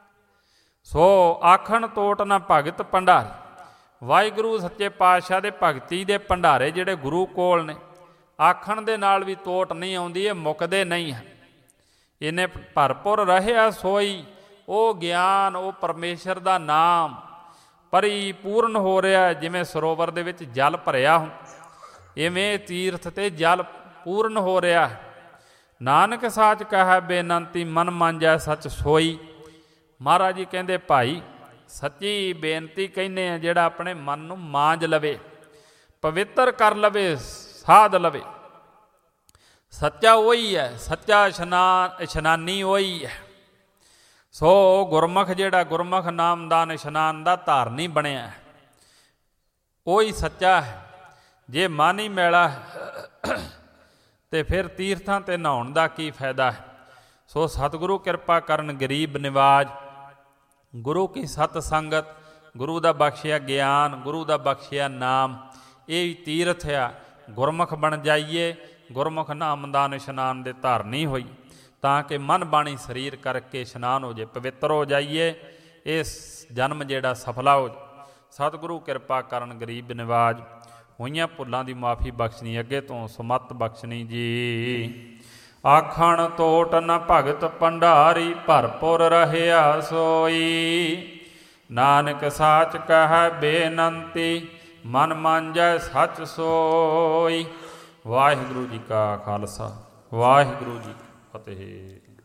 ਸੋ ਆਖਣ ਤੋਟ ਨਾ ਭਗਤ ਭੰਡਾਰੀ। ਵਾਹਿਗੁਰੂ ਸੱਚੇ ਪਾਤਸ਼ਾਹ ਦੇ ਭਗਤੀ ਦੇ ਭੰਡਾਰੇ ਜਿਹੜੇ ਗੁਰੂ ਕੋਲ ਨੇ, ਆਖਣ ਦੇ ਨਾਲ ਵੀ ਤੋਟ ਨਹੀਂ ਆਉਂਦੀ, ਇਹ ਮੁੱਕਦੇ ਨਹੀਂ ਹੈ। ਇਹਨੇ ਭਰਪੁਰ ਰਹਿਆ ਸੋਈ, ਉਹ ਗਿਆਨ, ਉਹ ਪਰਮੇਸ਼ਰ ਦਾ ਨਾਮ ਪਰਿਪੂਰਨ ਹੋ ਰਿਹਾ। ਜਿਵੇਂ ਸਰੋਵਰ ਦੇ ਵਿੱਚ ਜਲ ਭਰਿਆ ਹੁਣ, ਇਵੇਂ ਤੀਰਥ 'ਤੇ ਜਲ ਪੂਰਨ ਹੋ ਰਿਹਾ। ਨਾਨਕ ਸਾਚ ਕਹੈ ਬੇਨੰਤੀ ਮਨ ਮਾਂਜੈ ਸੱਚ ਸੋਈ। ਮਹਾਰਾਜ ਜੀ ਕਹਿੰਦੇ ਭਾਈ ਸੱਚੀ ਬੇਨਤੀ ਕਹਿੰਦੇ ਆ ਜਿਹੜਾ ਆਪਣੇ ਮਨ ਨੂੰ ਮਾਂਜ ਲਵੇ, ਪਵਿੱਤਰ ਕਰ ਲਵੇ, ਸਾਧ ਲਵੇ। ਸੱਚਾ ਉਹੀ ਹੈ, ਸੱਚਾ ਇਸ਼ਨਾਨ ਇਸ਼ਨਾਨੀ ਉਹੀ ਹੈ। ਸੋ ਗੁਰਮੁਖ ਜਿਹੜਾ ਗੁਰਮੁਖ ਨਾਮਦਾਨ ਇਸ਼ਨਾਨ ਦਾ ਧਾਰਨੀ ਬਣਿਆ, ਉਹੀ ਸੱਚਾ ਹੈ। ਜੇ ਮਨ ਹੀ ਮੈਲਾ ਅਤੇ ਫਿਰ ਤੀਰਥਾਂ 'ਤੇ ਨਹਾਉਣ ਦਾ ਕੀ ਫਾਇਦਾ ਹੈ। ਸੋ ਸਤਿਗੁਰੂ ਕਿਰਪਾ ਕਰਨ, ਗਰੀਬ ਨਿਵਾਜ, ਗੁਰੂ ਕੀ ਸਤ ਸੰਗਤ ਗੁਰੂ ਦਾ ਬਖਸ਼ਿਆ ਗਿਆਨ, ਗੁਰੂ ਦਾ ਬਖਸ਼ਿਆ ਨਾਮ, ਇਹ ਵੀ ਤੀਰਥ ਆ। ਗੁਰਮੁਖ ਬਣ ਜਾਈਏ, ਗੁਰਮੁਖ ਨਾਮ ਦਾ ਇਸ਼ਨਾਨ ਦੇ ਧਾਰਨੀ ਹੋਈ, ਤਾਂ ਕਿ ਮਨ ਬਾਣੀ ਸਰੀਰ ਕਰਕੇ ਇਸ਼ਨਾਨ ਹੋ ਜੇ, ਪਵਿੱਤਰ ਹੋ ਜਾਈਏ, ਇਸ ਜਨਮ ਜਿਹੜਾ ਸਫਲਾ ਹੋ। ਸਤਿਗੁਰੂ ਕਿਰਪਾ ਕਰਨ, ਗਰੀਬ ਨਿਵਾਜ, ਹੋਈਆਂ ਭੁੱਲਾਂ ਦੀ ਮਾਫੀ ਬਖਸ਼ਣੀ, ਅੱਗੇ ਤੋਂ ਸੁਮੱਤ ਬਖਸ਼ਣੀ ਜੀ। ਆਖਣ ਤੋਟ ਨ ਭਗਤ ਭੰਡਾਰੀ, ਭਰਪੁਰ ਰਹਿਆ ਸੋਈ। ਨਾਨਕ ਸਾਚ ਕਹਿ ਬੇਨੰਤੀ, ਮਨ ਮਾਂਜੈ ਸੱਚ ਸੋਈ। ਵਾਹਿਗੁਰੂ ਜੀ ਕਾ ਖਾਲਸਾ, ਵਾਹਿਗੁਰੂ ਜੀ ਕੀ ਫਤਿਹ।